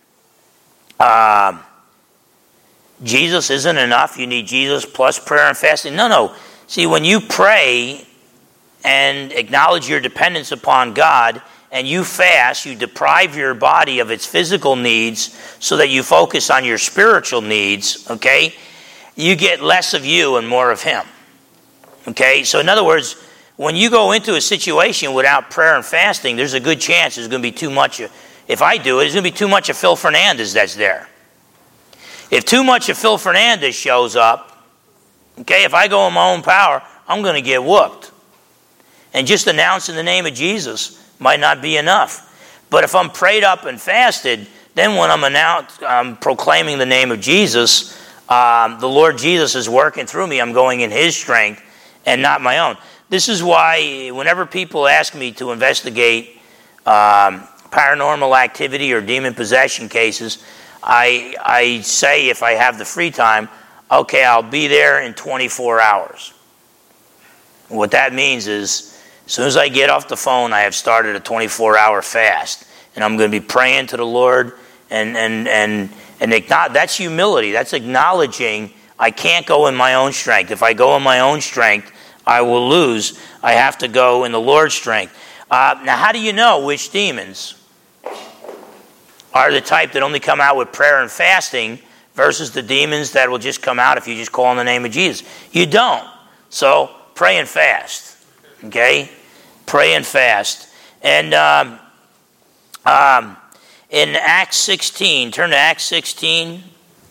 Jesus isn't enough? You need Jesus plus prayer and fasting? No. See, when you pray and acknowledge your dependence upon God, and you fast, you deprive your body of its physical needs so that you focus on your spiritual needs, okay? You get less of you and more of Him, okay? So in other words, when you go into a situation without prayer and fasting, there's a good chance there's going to be too much. If I do it, there's going to be too much of Phil Fernandez that's there. If too much of Phil Fernandez shows up, okay, if I go in my own power, I'm going to get whooped. And just announcing the name of Jesus might not be enough. But if I'm prayed up and fasted, then when I'm proclaiming the name of Jesus, the Lord Jesus is working through me. I'm going in His strength and not my own. This is why whenever people ask me to investigate paranormal activity or demon possession cases, I say if I have the free time, okay, I'll be there in 24 hours. What that means is, as soon as I get off the phone, I have started a 24-hour fast. And I'm going to be praying to the Lord. And that's humility. That's acknowledging I can't go in my own strength. If I go in my own strength, I will lose. I have to go in the Lord's strength. Now, how do you know which demons are the type that only come out with prayer and fasting versus the demons that will just come out if you just call on the name of Jesus? You don't. So, pray and fast. Okay? Pray and fast. And in Acts 16, turn to Acts 16.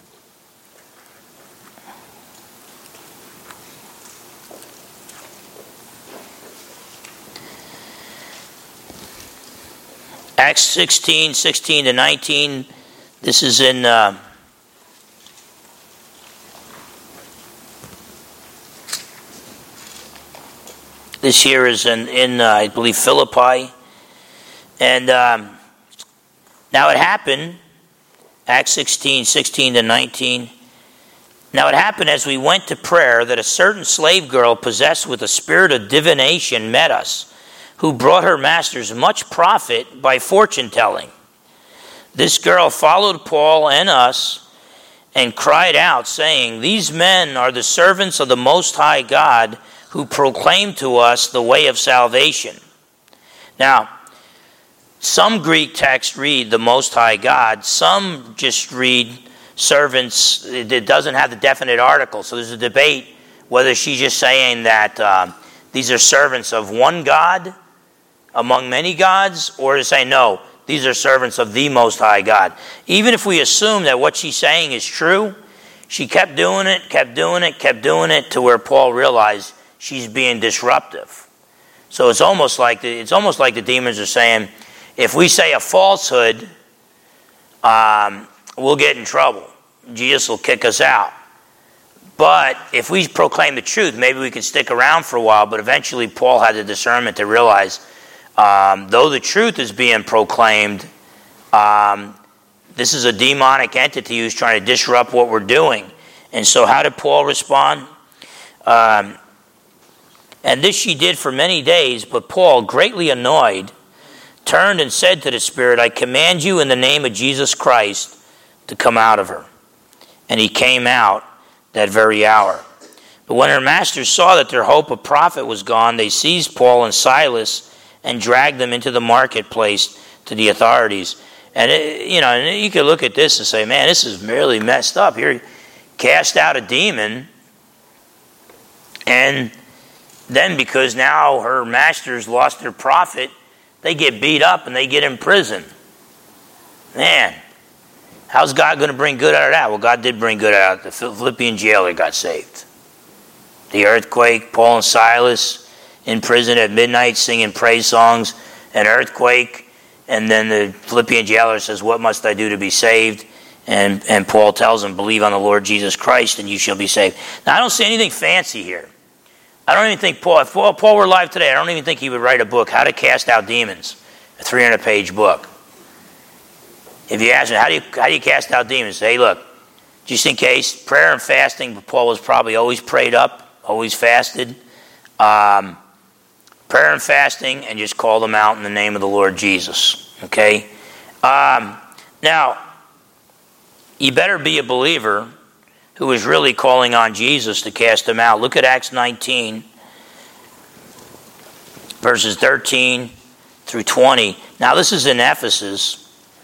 Acts 16, 16 to 19. This is in this here is in I believe Philippi. And now it happened, Acts 16, 16 to 19. Now it happened as we went to prayer that a certain slave girl possessed with a spirit of divination met us, who brought her masters much profit by fortune telling. This girl followed Paul and us and cried out, saying, "These men are the servants of the Most High God, who proclaim to us the way of salvation." Now, some Greek texts read the Most High God. Some just read servants. It doesn't have the definite article. So there's a debate whether she's just saying that these are servants of one God among many gods, or to say, no, these are servants of the Most High God. Even if we assume that what she's saying is true, she kept doing it to where Paul realized she's being disruptive. So it's almost like the demons are saying, if we say a falsehood, we'll get in trouble. Jesus will kick us out. But if we proclaim the truth, maybe we can stick around for a while. But eventually Paul had the discernment to realize, though the truth is being proclaimed, this is a demonic entity who's trying to disrupt what we're doing. And so how did Paul respond? And this she did for many days, but Paul, greatly annoyed, turned and said to the spirit, "I command you in the name of Jesus Christ to come out of her." And he came out that very hour. But when her masters saw that their hope of profit was gone, they seized Paul and Silas and dragged them into the marketplace to the authorities. And, and you could look at this and say, man, this is really messed up. Here, cast out a demon, and then because now her masters lost their profit, they get beat up and they get in prison. Man, how's God going to bring good out of that? Well, God did bring good out of it. The Philippian jailer got saved. The earthquake, Paul and Silas in prison at midnight singing praise songs, an earthquake, and then the Philippian jailer says, what must I do to be saved? And Paul tells him, believe on the Lord Jesus Christ and you shall be saved. Now, I don't see anything fancy here. I don't even think if Paul were alive today, I don't even think he would write a book, How to Cast Out Demons, a 300-page book. If you ask him, how do you cast out demons? Say, hey, look, just in case, prayer and fasting, but Paul was probably always prayed up, always fasted. Prayer and fasting, and just call them out in the name of the Lord Jesus. Okay? Now, you better be a believer who is really calling on Jesus to cast them out. Look at Acts 19, verses 13 through 20. Now, this is in Ephesus.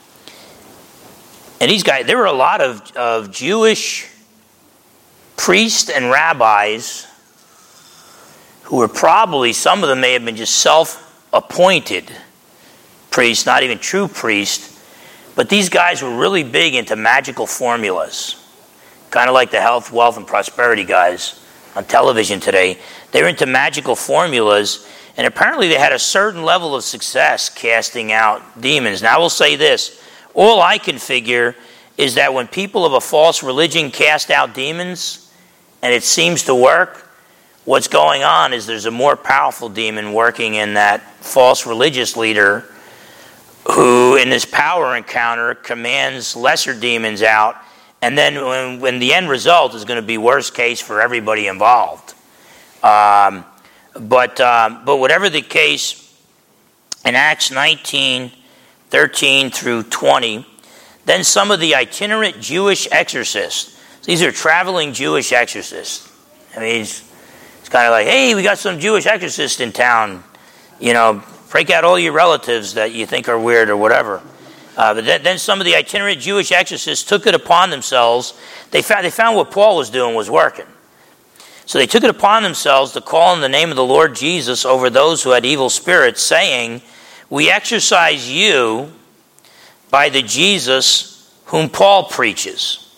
And these guys, there were a lot of Jewish priests and rabbis who were probably, some of them may have been just self-appointed priests, not even true priests, but these guys were really big into magical formulas, kind of like the health, wealth, and prosperity guys on television today. They were into magical formulas, and apparently they had a certain level of success casting out demons. Now, I will say this. All I can figure is that when people of a false religion cast out demons and it seems to work, what's going on is there's a more powerful demon working in that false religious leader who, in this power encounter, commands lesser demons out, and then when the end result is going to be worst case for everybody involved. But whatever the case, in Acts 19, 13 through 20, then some of the itinerant Jewish exorcists. These are traveling Jewish exorcists. I mean, it's kind of like, hey, we got some Jewish exorcists in town. Break out all your relatives that you think are weird or whatever. But then some of the itinerant Jewish exorcists took it upon themselves. They found what Paul was doing was working. So they took it upon themselves to call in the name of the Lord Jesus over those who had evil spirits, saying, we exorcise you by the Jesus whom Paul preaches.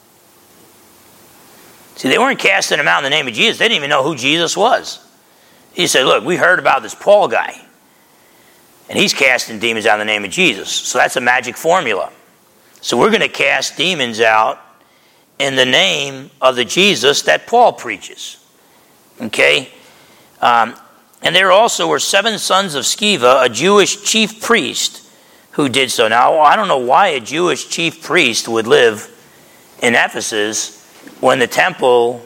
See, they weren't casting him out in the name of Jesus. They didn't even know who Jesus was. He said, look, we heard about this Paul guy, and he's casting demons out in the name of Jesus. So that's a magic formula. So we're going to cast demons out in the name of the Jesus that Paul preaches. Okay? And there also were 7 sons of Sceva, a Jewish chief priest, who did so. Now, I don't know why a Jewish chief priest would live in Ephesus when the temple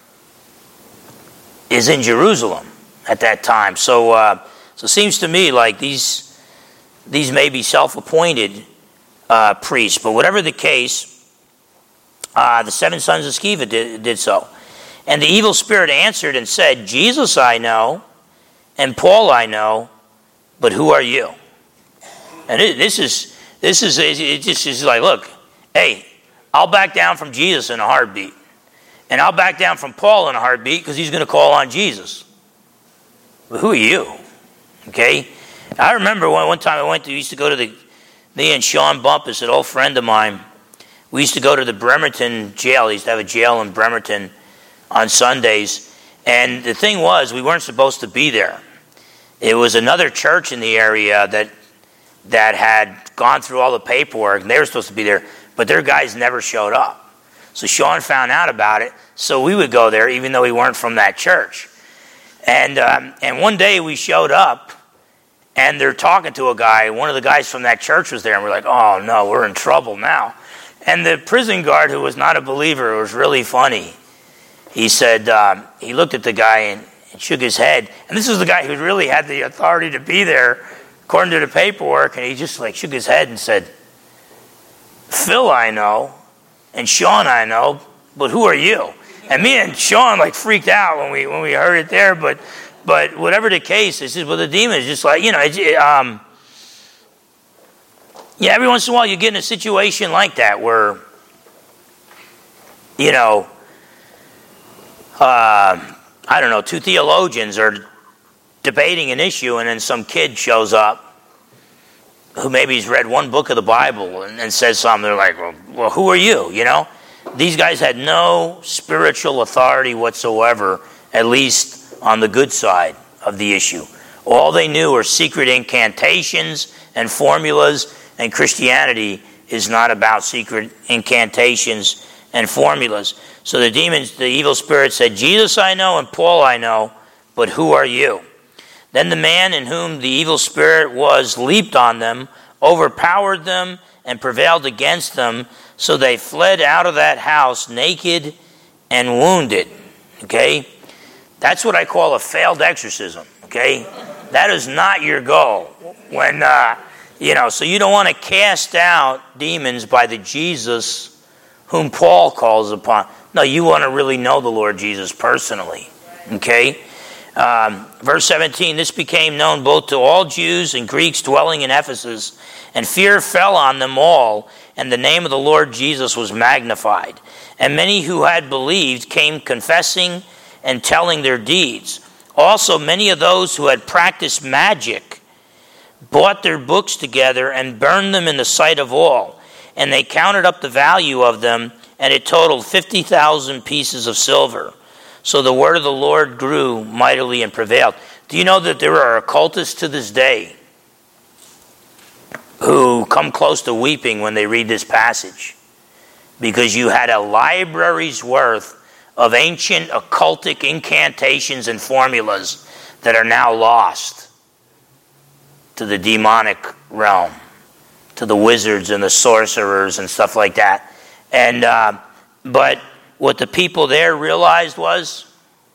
is in Jerusalem at that time. So it seems to me like these may be self-appointed priests. But whatever the case, the 7 sons of Sceva did so. And the evil spirit answered and said, Jesus I know, and Paul I know, but who are you? And this is like, look, hey, I'll back down from Jesus in a heartbeat. And I'll back down from Paul in a heartbeat because he's going to call on Jesus. But who are you? Okay? I remember one time we used to go to me and Sean Bumpus, an old friend of mine, we used to go to the Bremerton jail. He used to have a jail in Bremerton on Sundays. And the thing was, we weren't supposed to be there. It was another church in the area that had gone through all the paperwork, and they were supposed to be there, but their guys never showed up. So Sean found out about it, so we would go there, even though we weren't from that church. And one day we showed up, and they're talking to a guy. One of the guys from that church was there, and we're like, oh, no, we're in trouble now. And the prison guard, who was not a believer, it was really funny. He said, he looked at the guy and shook his head. And this was the guy who really had the authority to be there, according to the paperwork. And he just shook his head and said, Phil I know, and Sean I know, but who are you? And me and Sean freaked out when we heard it there. But But whatever the case, this is with the demon. It's just like, every once in a while you get in a situation like that where, I don't know, two theologians are debating an issue, and then some kid shows up who maybe has read one book of the Bible and says something. They're like, well, who are you? These guys had no spiritual authority whatsoever, at least on the good side of the issue. All they knew were secret incantations and formulas, and Christianity is not about secret incantations and formulas. So the demons, the evil spirit said, Jesus I know and Paul I know, but who are you? Then the man in whom the evil spirit was leaped on them, overpowered them, and prevailed against them, so they fled out of that house naked and wounded. Okay? That's what I call a failed exorcism. Okay? That is not your goal. When, so you don't want to cast out demons by the Jesus whom Paul calls upon. No, you want to really know the Lord Jesus personally. Okay? Verse 17, this became known both to all Jews and Greeks dwelling in Ephesus, and fear fell on them all, and the name of the Lord Jesus was magnified. And many who had believed came confessing and telling their deeds. Also, many of those who had practiced magic bought their books together and burned them in the sight of all. And they counted up the value of them, and it totaled 50,000 pieces of silver. So the word of the Lord grew mightily and prevailed. Do you know that there are occultists to this day who come close to weeping when they read this passage? Because you had a library's worth of ancient occultic incantations and formulas that are now lost to the demonic realm, to the wizards and the sorcerers and stuff like that. And but what the people there realized was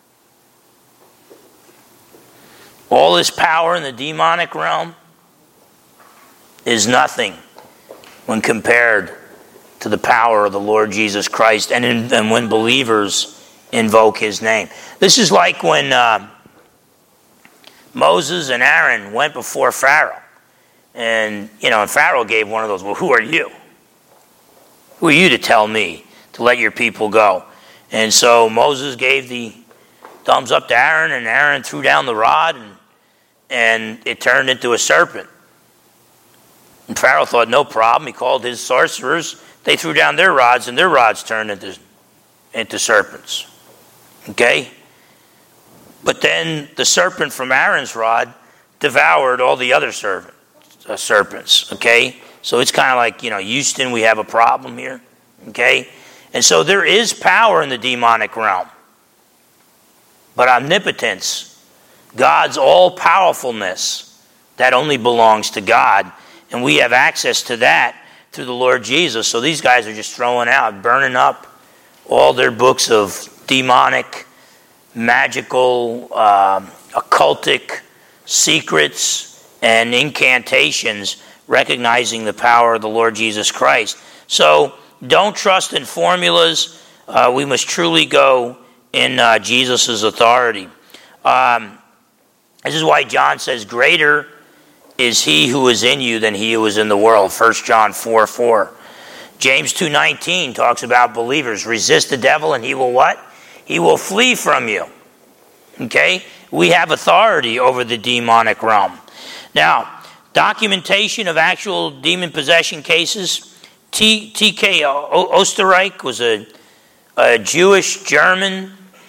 all this power in the demonic realm is nothing when compared to the power of the Lord Jesus Christ and when believers invoke his name. This is like when Moses and Aaron went before Pharaoh. And Pharaoh gave one of those, well, who are you? Who are you to tell me to let your people go? And so Moses gave the thumbs up to Aaron, and Aaron threw down the rod, and it turned into a serpent. And Pharaoh thought, no problem. He called his sorcerers. They threw down their rods, and their rods turned into serpents. Okay? But then the serpent from Aaron's rod devoured all the other serpents. Okay? So it's kind of like, Houston, we have a problem here. Okay? And so there is power in the demonic realm. But omnipotence, God's all-powerfulness, that only belongs to God. And we have access to that through the Lord Jesus. So these guys are just throwing out, burning up all their books of demonic, magical, occultic secrets and incantations, recognizing the power of the Lord Jesus Christ. So don't trust in formulas. We must truly go in Jesus' authority. This is why John says, greater is he who is in you than he who is in the world. 1 John 4:4. James 2:19 talks about believers. Resist the devil and he will what? He will flee from you. Okay? We have authority over the demonic realm. Now, documentation of actual demon possession cases. T.K. Oesterreich was a Jewish German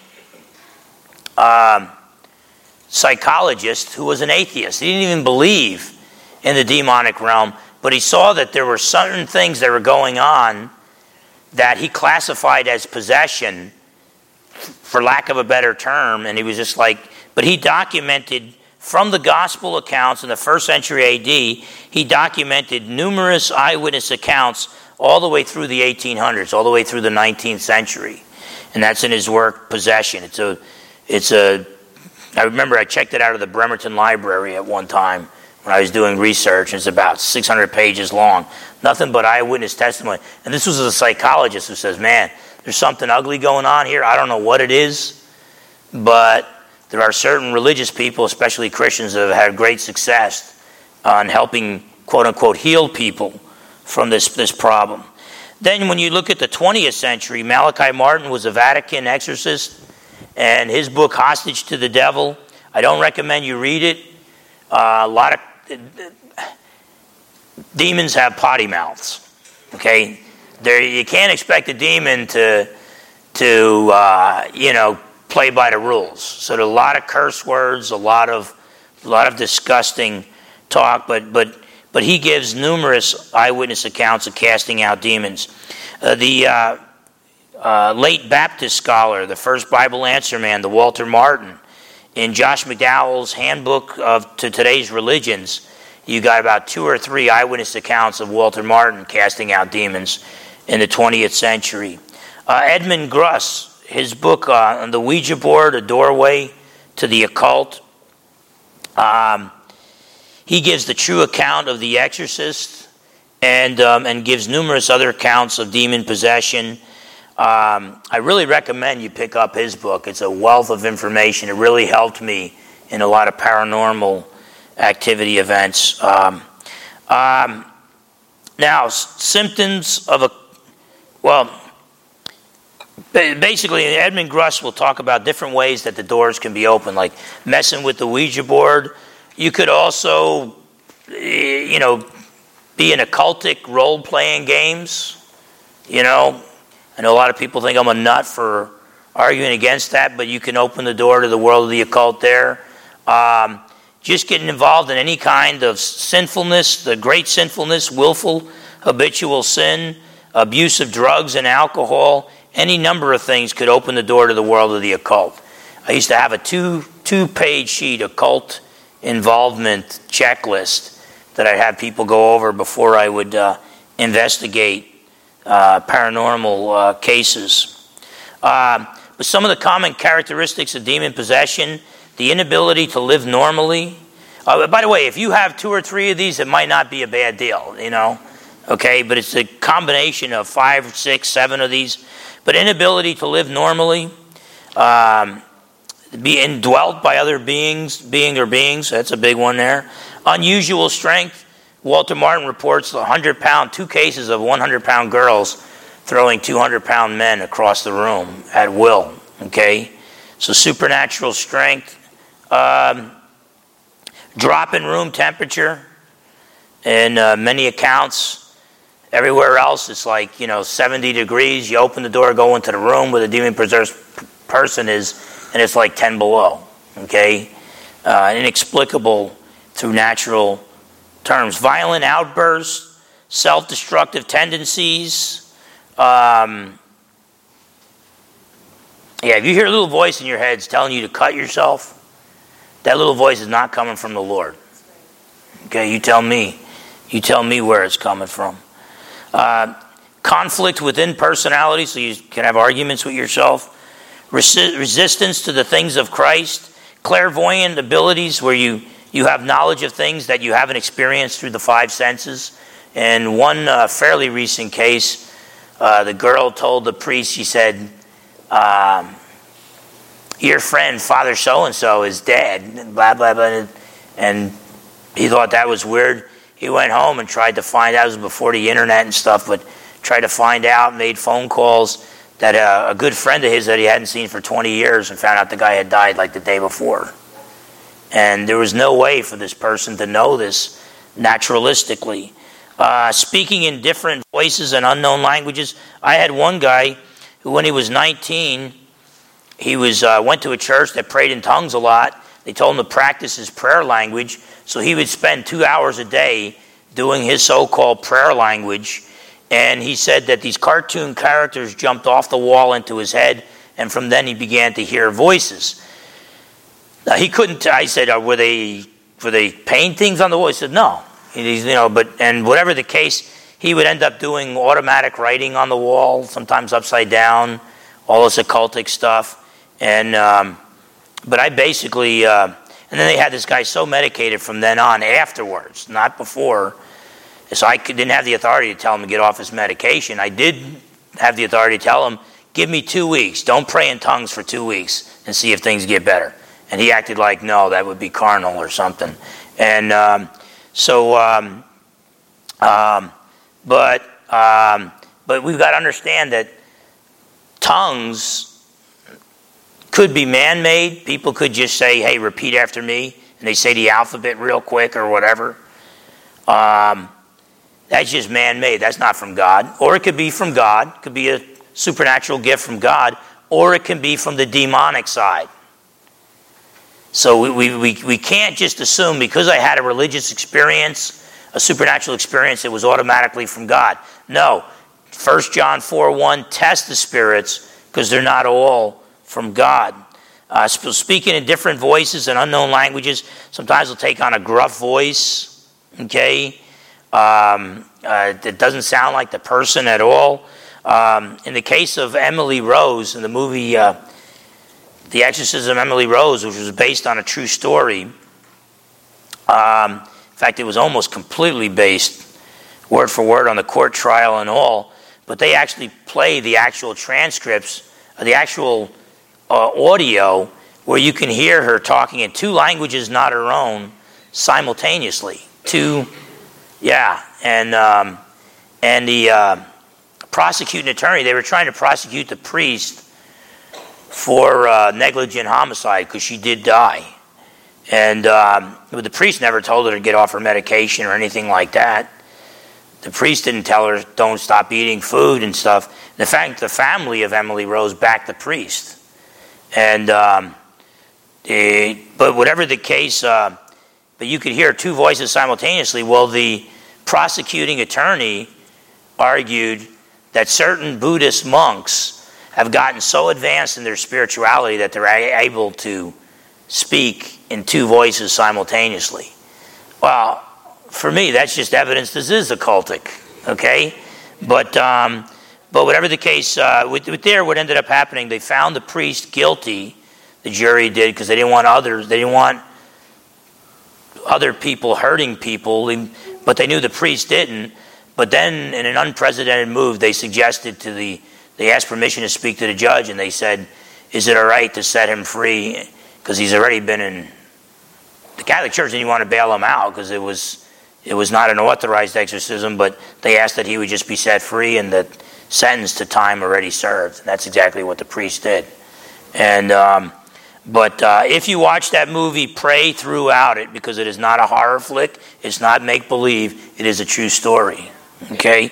psychologist who was an atheist. He didn't even believe in the demonic realm, but he saw that there were certain things that were going on that he classified as possession, for lack of a better term, and he was just like, but he documented from the gospel accounts in the 1st century A.D., he documented numerous eyewitness accounts all the way through the 1800s, all the way through the 19th century. And that's in his work, Possession. I remember I checked it out of the Bremerton Library at one time when I was doing research, and it's about 600 pages long. Nothing but eyewitness testimony. And this was a psychologist who says, man, there's something ugly going on here. I don't know what it is, but there are certain religious people, especially Christians, that have had great success on helping, quote unquote, heal people from this problem. Then when you look at the 20th century, Malachi Martin was a Vatican exorcist, and his book, Hostage to the Devil, I don't recommend you read it. A lot of demons have potty mouths, okay? You can't expect a demon to play by the rules. So there's a lot of curse words, a lot of disgusting talk, but he gives numerous eyewitness accounts of casting out demons. The late Baptist scholar, the first Bible answer man, the Walter Martin, in Josh McDowell's Handbook to Today's Religions, you got about 2 or 3 eyewitness accounts of Walter Martin casting out demons in the 20th century. Edmund Gruss, his book on the Ouija board, A Doorway to the Occult, he gives the true account of The Exorcist and gives numerous other accounts of demon possession. I really recommend you pick up his book. It's a wealth of information. It really helped me in a lot of paranormal activity events. Now, symptoms of basically, Edmund Gruss will talk about different ways that the doors can be opened, like messing with the Ouija board. You could also, be in occultic role-playing games. I know a lot of people think I'm a nut for arguing against that, but you can open the door to the world of the occult there. Just getting involved in any kind of sinfulness, the great sinfulness, willful, habitual sin, abuse of drugs and alcohol, any number of things could open the door to the world of the occult. I used to have a two-page sheet occult involvement checklist that I'd have people go over before I would investigate paranormal cases. But some of the common characteristics of demon possession: the inability to live normally. By the way, if you have 2 or 3 of these, it might not be a bad deal, okay? But it's a combination of 5, 6, 7 of these. But inability to live normally, be indwelt by other beings, that's a big one there. Unusual strength. Walter Martin reports 2 cases of 100-pound girls throwing 200-pound men across the room at will, okay? So supernatural strength. Drop in room temperature. In many accounts, everywhere else it's like, 70 degrees. You open the door, go into the room where the demon-possessed person is, and it's like 10 below, okay? Inexplicable through natural terms. Violent outbursts, self-destructive tendencies. If you hear a little voice in your head telling you to cut yourself, that little voice is not coming from the Lord. Okay, you tell me where it's coming from. Conflict within personality, so you can have arguments with yourself. Resistance to the things of Christ. Clairvoyant abilities, where you have knowledge of things that you haven't experienced through the 5 senses. And one fairly recent case, the girl told the priest, she said, your friend, Father so-and-so, is dead, blah, blah, blah. And he thought that was weird. He went home and tried to find out. It was before the internet and stuff, but tried to find out, made phone calls that a good friend of his that he hadn't seen for 20 years, and found out the guy had died like the day before. And there was no way for this person to know this naturalistically. Speaking in different voices and unknown languages. I had one guy who, when he was 19, he went to a church that prayed in tongues a lot. They told him to practice his prayer language, so he would spend 2 hours a day doing his so-called prayer language. And he said that these cartoon characters jumped off the wall into his head, and from then he began to hear voices. Now, he couldn't. I said, "Were they paintings on the wall?" He said, "No." And whatever the case, he would end up doing automatic writing on the wall, sometimes upside down, all this occultic stuff. But I basically, and then they had this guy so medicated from then on afterwards, not before. So I didn't have the authority to tell him to get off his medication. I did have the authority to tell him, give me 2 weeks. Don't pray in tongues for 2 weeks and see if things get better. And he acted like, no, that would be carnal or something. And but we've got to understand that tongues could be man-made. People could just say, hey, repeat after me. And they say the alphabet real quick or whatever. That's just man-made. That's not from God. Or it could be from God. It could be a supernatural gift from God. Or it can be from the demonic side. So we can't just assume because I had a religious experience, a supernatural experience, it was automatically from God. No. 1 John 4:1, test the spirits because they're not all from God. Speaking in different voices and unknown languages, sometimes they'll take on a gruff voice, okay? It doesn't sound like the person at all. In the case of Emily Rose, in the movie The Exorcism of Emily Rose, which was based on a true story, in fact, it was almost completely based, word for word, on the court trial and all, but they actually play the actual transcripts, the actual audio, where you can hear her talking in two languages not her own simultaneously. And the prosecuting attorney, they were trying to prosecute the priest for negligent homicide because she did die. And the priest never told her to get off her medication or anything like that. The priest didn't tell her don't stop eating food and stuff. In fact, the family of Emily Rose backed the priest. And but whatever the case, but you could hear two voices simultaneously. Well, the prosecuting attorney argued that certain Buddhist monks have gotten so advanced in their spirituality that they're able to speak in two voices simultaneously. Well, for me, that's just evidence this is occultic, okay? But whatever the case, what ended up happening, they found the priest guilty, the jury did, because they didn't want other people hurting people, but they knew the priest didn't. But then, in an unprecedented move, they asked permission to speak to the judge, and they said, is it all right to set him free? Because he's already been in... The Catholic Church didn't want to bail him out because it was not an authorized exorcism, but they asked that he would just be set free and that sentenced to time already served. And that's exactly what the priest did. And but if you watch that movie, pray throughout it, because it is not a horror flick. It's not make-believe. It is a true story. Okay?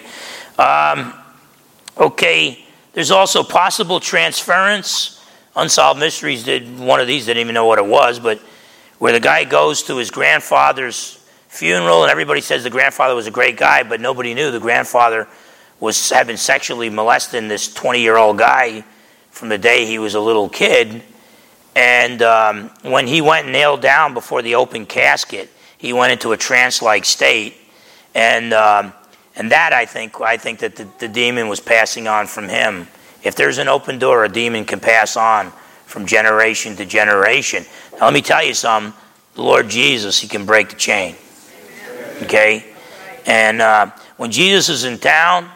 There's also possible transference. Unsolved Mysteries did one of these, didn't even know what it was, but where the guy goes to his grandfather's funeral and everybody says the grandfather was a great guy, but nobody knew the grandfather had been sexually molesting this 20-year-old guy from the day he was a little kid. And when he went and nailed down before the open casket, he went into a trance-like state. And that, I think that the demon was passing on from him. If there's an open door, a demon can pass on from generation to generation. Now, let me tell you something. The Lord Jesus, he can break the chain. Okay? And when Jesus is in town,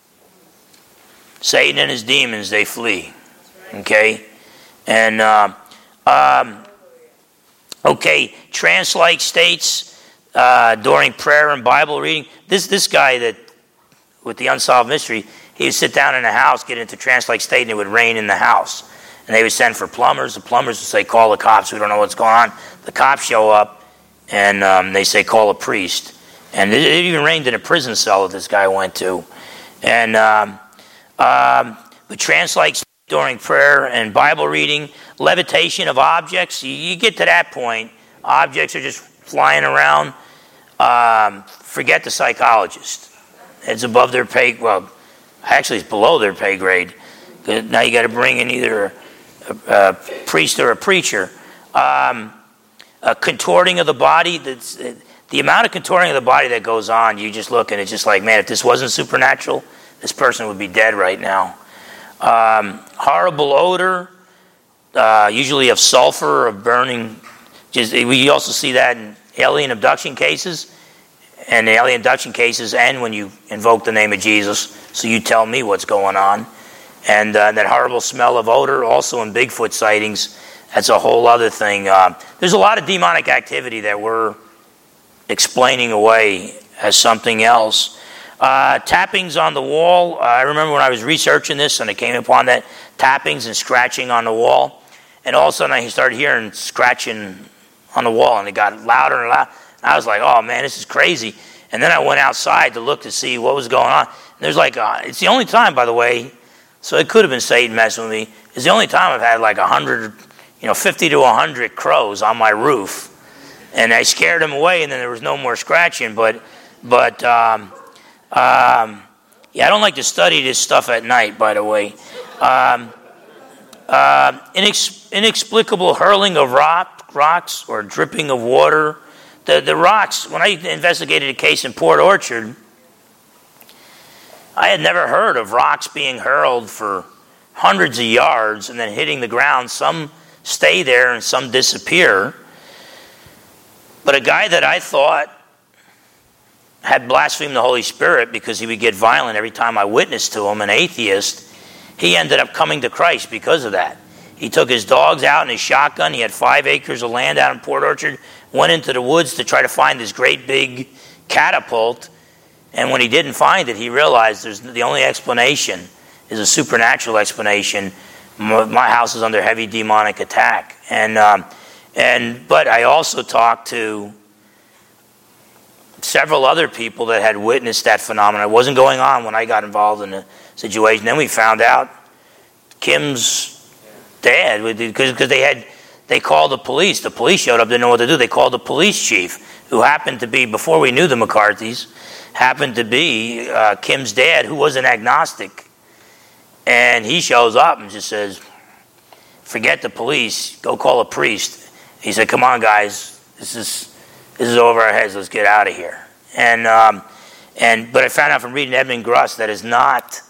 Satan and his demons, they flee. Okay? And, trance-like states during prayer and Bible reading. This guy that, with the Unsolved Mystery, he would sit down in a house, get into trance-like state, and it would rain in the house. And they would send for plumbers. The plumbers would say, call the cops. We don't know what's going on. The cops show up, and they say, call a priest. And it even rained in a prison cell that this guy went to. And but trance-like during prayer and Bible reading, levitation of objects. You get to that point, objects are just flying around. Forget the psychologist. It's above their pay. Well, actually, it's below their pay grade. Now you got to bring in either a priest or a preacher. A contorting of the body. The amount of contorting of the body that goes on, you just look and it's just like, man, if this wasn't supernatural, this person would be dead right now. Horrible odor, usually of sulfur, of burning. We also see that in alien abduction cases. And the alien abduction cases end when you invoke the name of Jesus. So you tell me what's going on. And that horrible smell of odor, also in Bigfoot sightings. that's a whole other thing. There's a lot of demonic activity that we're explaining away as something else. Tappings on the wall. I remember when I was researching this and I came upon that, tappings and scratching on the wall. And all of a sudden I started hearing scratching on the wall, and it got louder and louder. And I was like, oh man, this is crazy. And then I went outside to look to see what was going on. And there's like, it's the only time, by the way, so it could have been Satan messing with me. It's the only time I've had like 100, 50 to 100 crows on my roof. And I scared them away, and then there was no more scratching. But I don't like to study this stuff at night, by the way. Inexplicable hurling of rocks or dripping of water. The rocks, when I investigated a case in Port Orchard, I had never heard of rocks being hurled for hundreds of yards and then hitting the ground. Some stay there and some disappear. But a guy that I thought had blasphemed the Holy Spirit because he would get violent every time I witnessed to him, an atheist, he ended up coming to Christ because of that. He took his dogs out and his shotgun. He had 5 acres of land out in Port Orchard, went into the woods to try to find this great big catapult. And when he didn't find it, he realized the only explanation is a supernatural explanation. My house is under heavy demonic attack. But I also talked to several other people that had witnessed that phenomenon. It wasn't going on when I got involved in the situation. Then we found out Kim's dad, because they called the police. The police showed up, didn't know what to do. They called the police chief, who happened to be, before we knew the McCarthys, happened to be Kim's dad, who was an agnostic. And he shows up and just says, forget the police, go call a priest. He said, come on, guys, this is over our heads, let's get out of here. But I found out from reading Edmund Gruss that is not,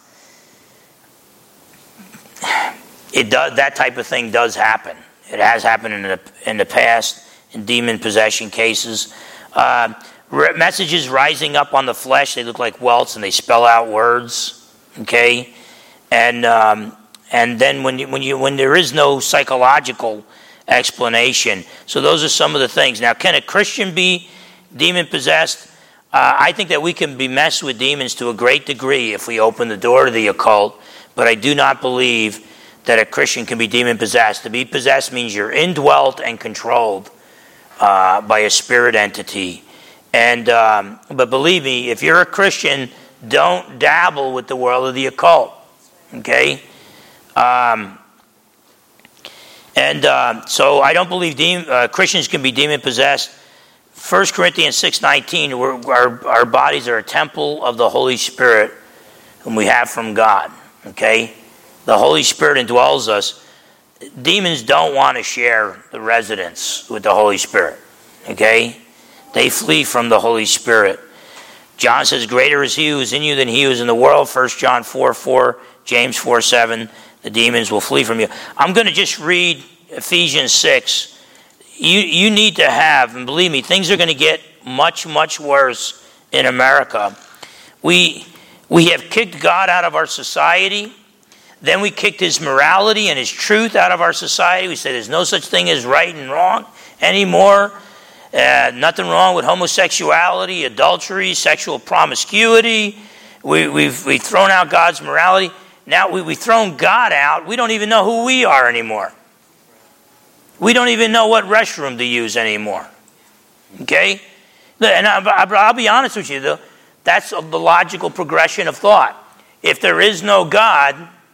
that type of thing does happen. It has happened in the past in demon possession cases. Messages rising up on the flesh, they look like welts and they spell out words, okay? And then when there is no psychological explanation. So those are some of the things. Now, can a Christian be demon-possessed? I think that we can be messed with demons to a great degree if we open the door to the occult, but I do not believe that a Christian can be demon-possessed. To be possessed means you're indwelt and controlled by a spirit entity. But believe me, if you're a Christian, don't dabble with the world of the occult. Okay? So I don't believe Christians can be demon-possessed. 1 Corinthians 6:19, our bodies are a temple of the Holy Spirit whom we have from God. Okay? The Holy Spirit indwells us. Demons don't want to share the residence with the Holy Spirit. Okay? They flee from the Holy Spirit. John says, greater is he who is in you than he who is in the world. 1 John 4:4, James 4:7. The demons will flee from you. I'm going to just read Ephesians 6. You need to have, and believe me, things are going to get much, much worse in America. We have kicked God out of our society. Then we kicked his morality and his truth out of our society. We say there's no such thing as right and wrong anymore. Nothing wrong with homosexuality, adultery, sexual promiscuity. We've thrown out God's morality. Now we've thrown God out. We don't even know who we are anymore. We don't even know what restroom to use anymore. Okay? And I'll be honest with you, though. That's the logical progression of thought. If there is no God,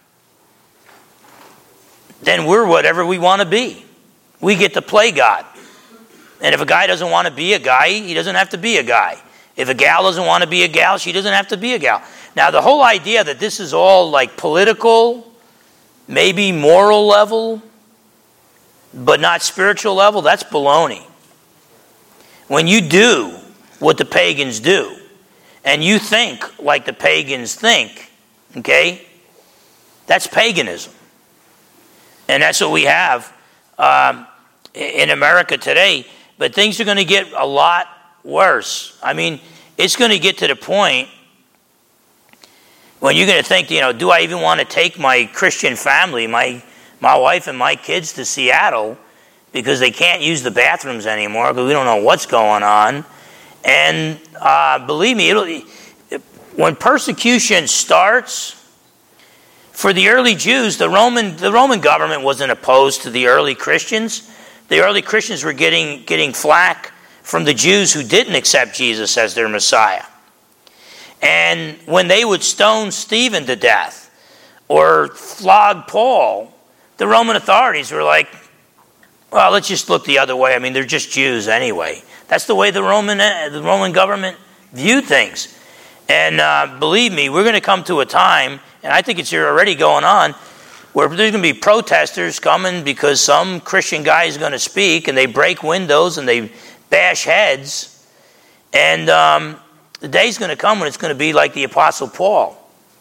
then we're whatever we want to be. We get to play God. And if a guy doesn't want to be a guy, he doesn't have to be a guy. If a gal doesn't want to be a gal, she doesn't have to be a gal. Now, the whole idea that this is all like political, maybe moral level, but not spiritual level, that's baloney. When you do what the pagans do, and you think like the pagans think, okay, that's paganism. And that's what we have in America today. But things are going to get a lot worse. I mean, it's going to get to the point when you're going to think, do I even want to take my Christian family, my my wife and my kids to Seattle because they can't use the bathrooms anymore because we don't know what's going on. And believe me, when persecution starts, for the early Jews, the Roman government wasn't opposed to the early Christians. The early Christians were getting flack from the Jews who didn't accept Jesus as their Messiah. And when they would stone Stephen to death or flog Paul, the Roman authorities were like, well, let's just look the other way. I mean, they're just Jews anyway. That's the way the Roman government viewed things. And believe me, we're going to come to a time, and I think it's already going on, where there's going to be protesters coming because some Christian guy is going to speak, and they break windows and they bash heads. And the day's going to come when it's going to be like the Apostle Paul.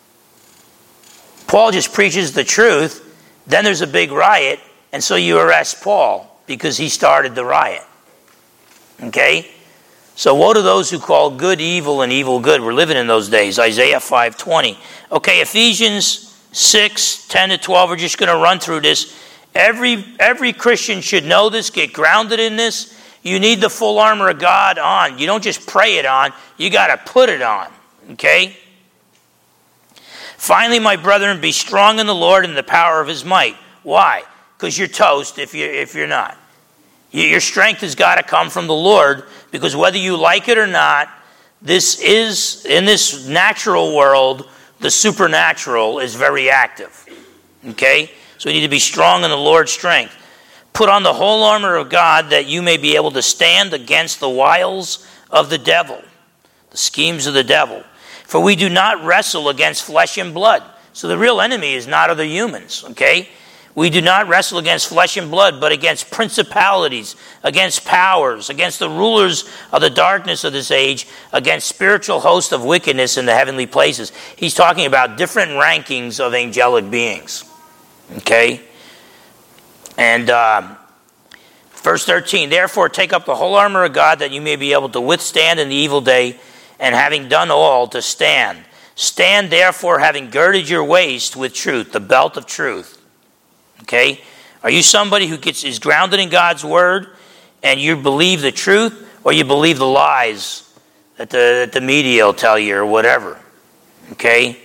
Paul just preaches the truth, then there's a big riot, and so you arrest Paul because he started the riot. Okay? So woe to those who call good evil and evil good. We're living in those days. Isaiah 5:20. Okay, Ephesians 6:10-12. We're just going to run through this. Every Christian should know this, get grounded in this. You need the full armor of God on. You don't just pray it on. You got to put it on. Okay? Finally, my brethren, be strong in the Lord and the power of his might. Why? Because you're toast if you're not. Your strength has got to come from the Lord, because whether you like it or not, this is, in this natural world, the supernatural is very active. Okay? So you need to be strong in the Lord's strength. Put on the whole armor of God that you may be able to stand against the wiles of the devil, the schemes of the devil. For we do not wrestle against flesh and blood. So the real enemy is not other humans, okay? We do not wrestle against flesh and blood, but against principalities, against powers, against the rulers of the darkness of this age, against spiritual hosts of wickedness in the heavenly places. He's talking about different rankings of angelic beings. Okay? And verse 13, therefore take up the whole armor of God that you may be able to withstand in the evil day, and having done all, to stand. Stand therefore, having girded your waist with truth, the belt of truth. Okay? Are you somebody who is grounded in God's word and you believe the truth, or you believe the lies that the media will tell you or whatever? Okay?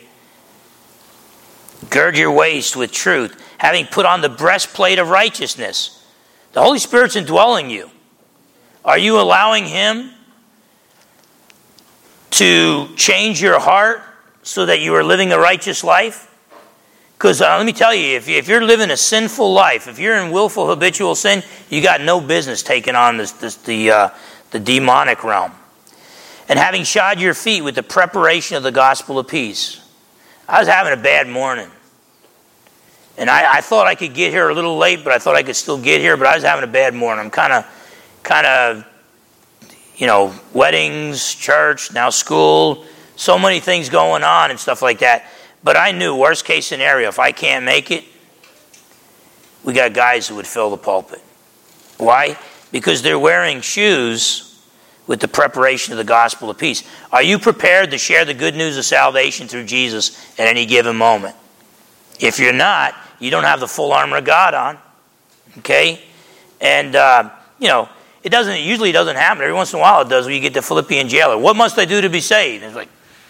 Gird your waist with truth, having put on the breastplate of righteousness. The Holy Spirit's indwelling you. Are you allowing him to change your heart so that you are living a righteous life? Because let me tell you, if you're living a sinful life, if you're in willful habitual sin, you got no business taking on the demonic realm. And having shod your feet with the preparation of the gospel of peace. I was having a bad morning. And I thought I could get here a little late, but I thought I could still get here, but I was having a bad morning. I'm kind of, weddings, church, now school, so many things going on and stuff like that. But I knew, worst case scenario, if I can't make it, we got guys who would fill the pulpit. Why? Because they're wearing shoes with the preparation of the gospel of peace. Are you prepared to share the good news of salvation through Jesus at any given moment? If you're not, you don't have the full armor of God on. Okay? And, it usually doesn't happen. Every once in a while it does when you get the Philippian jailer. What must I do to be saved? And it's like,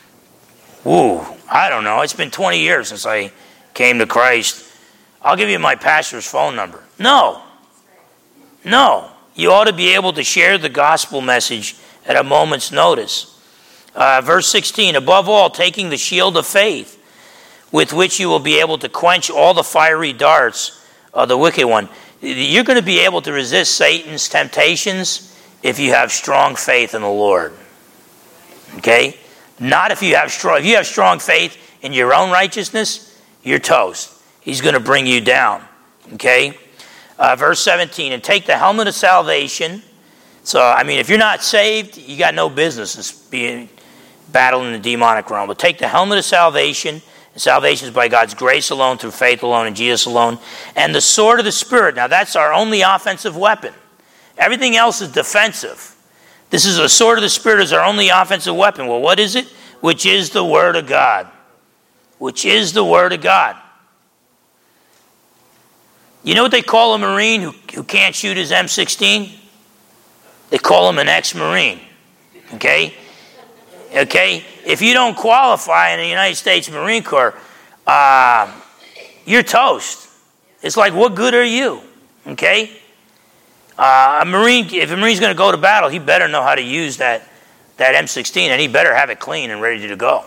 ooh, I don't know. It's been 20 years since I came to Christ. I'll give you my pastor's phone number. No. You ought to be able to share the gospel message at a moment's notice. Verse 16, above all, taking the shield of faith, with which you will be able to quench all the fiery darts of the wicked one. You're going to be able to resist Satan's temptations if you have strong faith in the Lord. Okay? Not if you have strong faith in your own righteousness, you're toast. He's going to bring you down. Okay? Verse 17, and take the helmet of salvation. So, if you're not saved, you got no business being battling the demonic realm. But take the helmet of salvation. And salvation is by God's grace alone, through faith alone, in Jesus alone. And the sword of the Spirit. Now, that's our only offensive weapon. Everything else is defensive. This is the sword of the Spirit is our only offensive weapon. Well, what is it? Which is the Word of God. Which is the Word of God. You know what they call a Marine who can't shoot his M16? They call him an ex-Marine. Okay? Okay? If you don't qualify in the United States Marine Corps, you're toast. It's like, what good are you? Okay? If a Marine's going to go to battle, he better know how to use that M16, and he better have it clean and ready to go.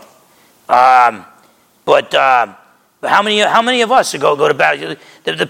But how many of us go to battle? The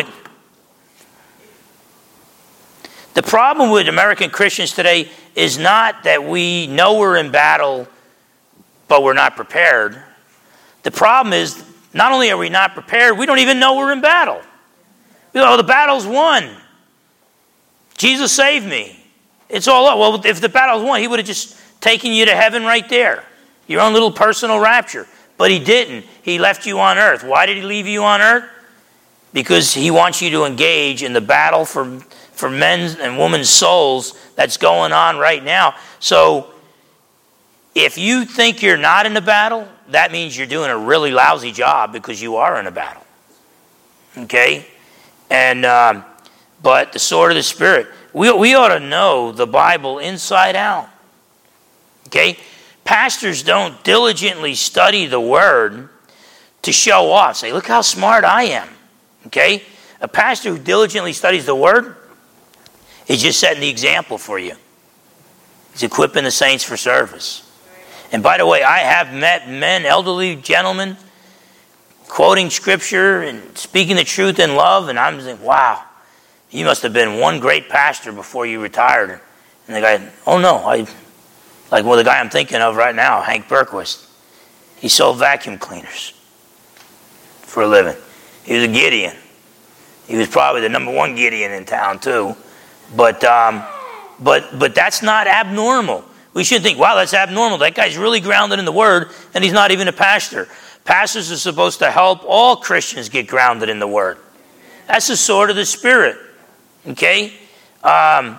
problem with American Christians today is not that we know we're in battle, but we're not prepared. The problem is, not only are we not prepared, we don't even know we're in battle. The battle's won. Jesus saved me. It's all up. Well, if the battle's won, he would have just taken you to heaven right there. Your own little personal rapture. But he didn't. He left you on earth. Why did he leave you on earth? Because he wants you to engage in the battle for men's and women's souls that's going on right now. So, if you think you're not in a battle, that means you're doing a really lousy job because you are in a battle. Okay? And, but the sword of the Spirit. We ought to know the Bible inside out. Okay? Pastors don't diligently study the Word to show off. Say, look how smart I am. Okay? A pastor who diligently studies the Word is just setting the example for you. He's equipping the saints for service. And by the way, I have met men, elderly gentlemen, quoting Scripture and speaking the truth in love, and I'm thinking, wow, you must have been one great pastor before you retired. And the guy, oh no, the guy I'm thinking of right now, Hank Berquist, he sold vacuum cleaners for a living. He was a Gideon. He was probably the number one Gideon in town too. But that's not abnormal. We shouldn't think, wow, that's abnormal. That guy's really grounded in the Word, and he's not even a pastor. Pastors are supposed to help all Christians get grounded in the Word. That's the sword of the Spirit. Okay? And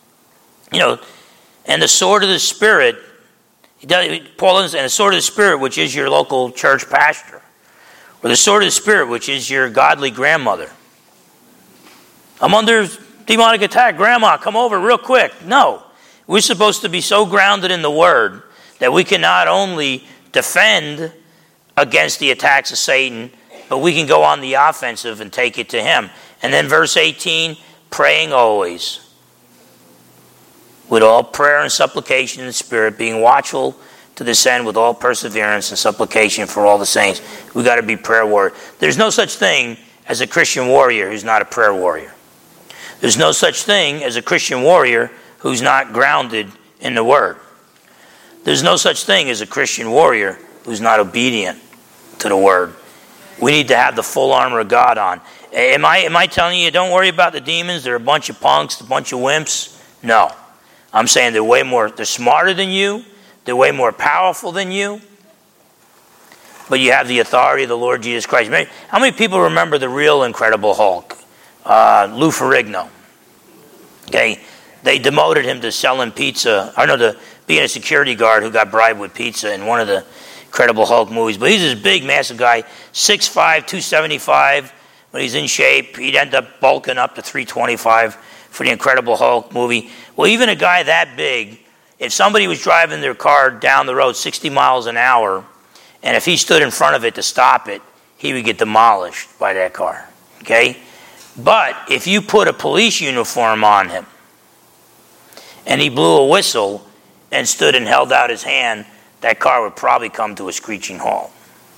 the sword of the Spirit, Paul says, and the sword of the Spirit, which is your local church pastor. Or the sword of the Spirit, which is your godly grandmother. I'm under demonic attack. Grandma, come over real quick. No. We're supposed to be so grounded in the Word that we can not only defend against the attacks of Satan, but we can go on the offensive and take it to him. And then verse 18, praying always, with all prayer and supplication in the Spirit, being watchful to this end with all perseverance and supplication for all the saints. We got to be prayer warriors. There's no such thing as a Christian warrior who's not a prayer warrior. There's no such thing as a Christian warrior who's not grounded in the Word. There's no such thing as a Christian warrior who's not obedient to the Word. We need to have the full armor of God on. Am I telling you, don't worry about the demons, they're a bunch of punks, a bunch of wimps? No. I'm saying they're smarter than you, they're way more powerful than you, but you have the authority of the Lord Jesus Christ. How many people remember the real Incredible Hulk? Lou Ferrigno. Okay? They demoted him to selling pizza, to being a security guard who got bribed with pizza in one of the Incredible Hulk movies. But he's this big, massive guy, 6'5", 275. When he's in shape, he'd end up bulking up to 325 for the Incredible Hulk movie. Well, even a guy that big, if somebody was driving their car down the road 60 miles an hour, and if he stood in front of it to stop it, he would get demolished by that car. Okay? But if you put a police uniform on him, and he blew a whistle and stood and held out his hand, that car would probably come to a screeching halt.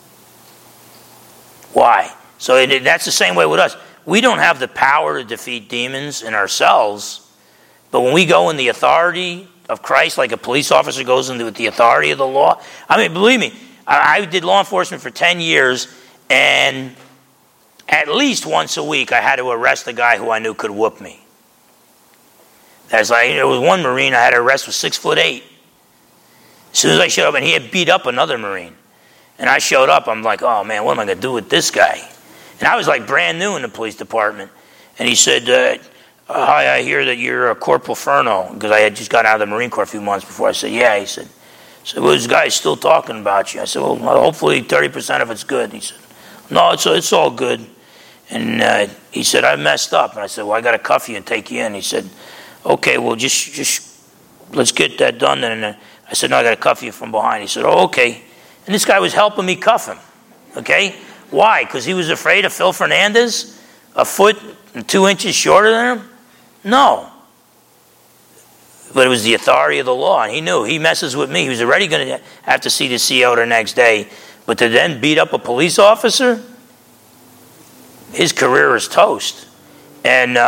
Why? So that's the same way with us. We don't have the power to defeat demons in ourselves, but when we go in the authority of Christ, like a police officer goes into the authority of the law, believe me, I did law enforcement for 10 years, and at least once a week I had to arrest a guy who I knew could whoop me. There was one Marine I had to arrest, was 6'8". As soon as I showed up, and he had beat up another Marine. And I showed up, I'm like, oh man, what am I going to do with this guy? And I was like brand new in the police department. And he said, hi, I hear that you're a Corporal Furno, because I had just gotten out of the Marine Corps a few months before. I said, yeah. He said, well, this guy's still talking about you. I said, well, hopefully 30% of it's good. He said, no, it's all good. And he said, I messed up. And I said, well, I got to cuff you and take you in. He said, okay, well, just let's get that done. And I said, no, I got to cuff you from behind. He said, oh, okay. And this guy was helping me cuff him, okay? Why? Because he was afraid of Phil Fernandez, a foot and 2 inches shorter than him? No. But it was the authority of the law, and he knew. He messes with me. He was already going to have to see the CO the next day. But to then beat up a police officer, his career is toast. And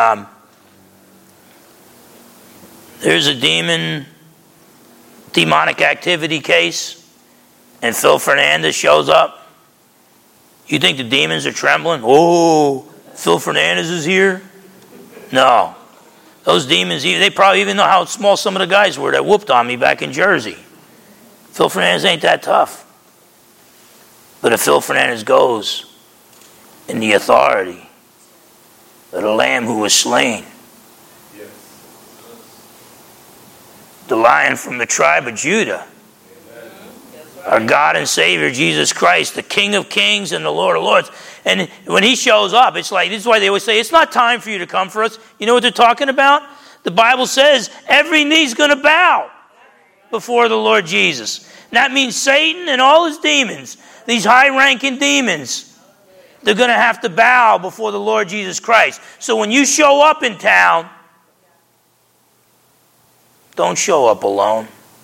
there's a demonic activity case, and Phil Fernandez shows up. You think the demons are trembling? Oh, Phil Fernandez is here? No. Those demons, they probably even know how small some of the guys were that whooped on me back in Jersey. Phil Fernandez ain't that tough. But if Phil Fernandez goes in the authority of the Lamb who was slain, the Lion from the tribe of Judah, our God and Savior, Jesus Christ, the King of Kings and the Lord of Lords. And when he shows up, it's like, this is why they always say, it's not time for you to come for us. You know what they're talking about? The Bible says every knee's going to bow before the Lord Jesus. And that means Satan and all his demons, these high-ranking demons, they're going to have to bow before the Lord Jesus Christ. So when you show up in town, don't show up alone.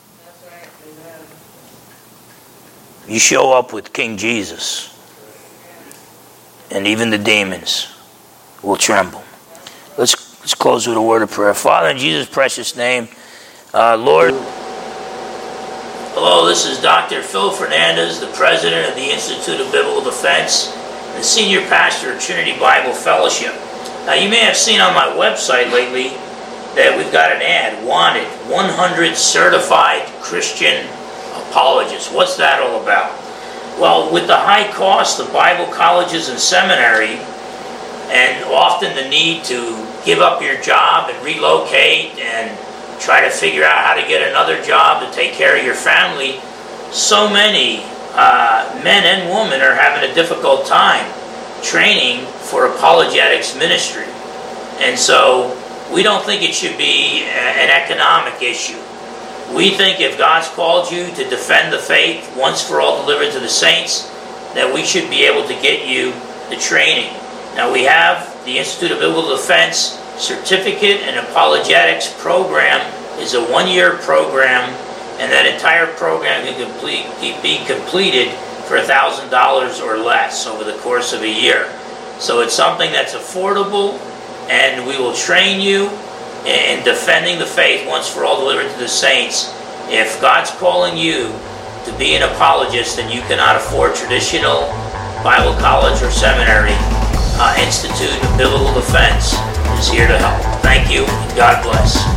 You show up with King Jesus, and even the demons will tremble. Let's close with a word of prayer. Father, in Jesus' precious name, Lord. Hello, this is Dr. Phil Fernandez, the president of the Institute of Biblical Defense, and the senior pastor of Trinity Bible Fellowship. Now, you may have seen on my website lately that we've got an ad, wanted, 100 certified Christian apologists. What's that all about? Well, with the high cost of Bible colleges and seminary, and often the need to give up your job and relocate and try to figure out how to get another job to take care of your family, so many men and women are having a difficult time training for apologetics ministry. And so we don't think it should be an economic issue. We think if God's called you to defend the faith once for all delivered to the saints, that we should be able to get you the training. Now we have the Institute of Biblical Defense Certificate and Apologetics program is a 1-year program, and that entire program can be completed for $1,000 or less over the course of a year. So it's something that's affordable, and we will train you in defending the faith once for all delivered to the saints. If God's calling you to be an apologist and you cannot afford traditional Bible college or seminary, Institute of Biblical Defense is here to help. Thank you, and God bless.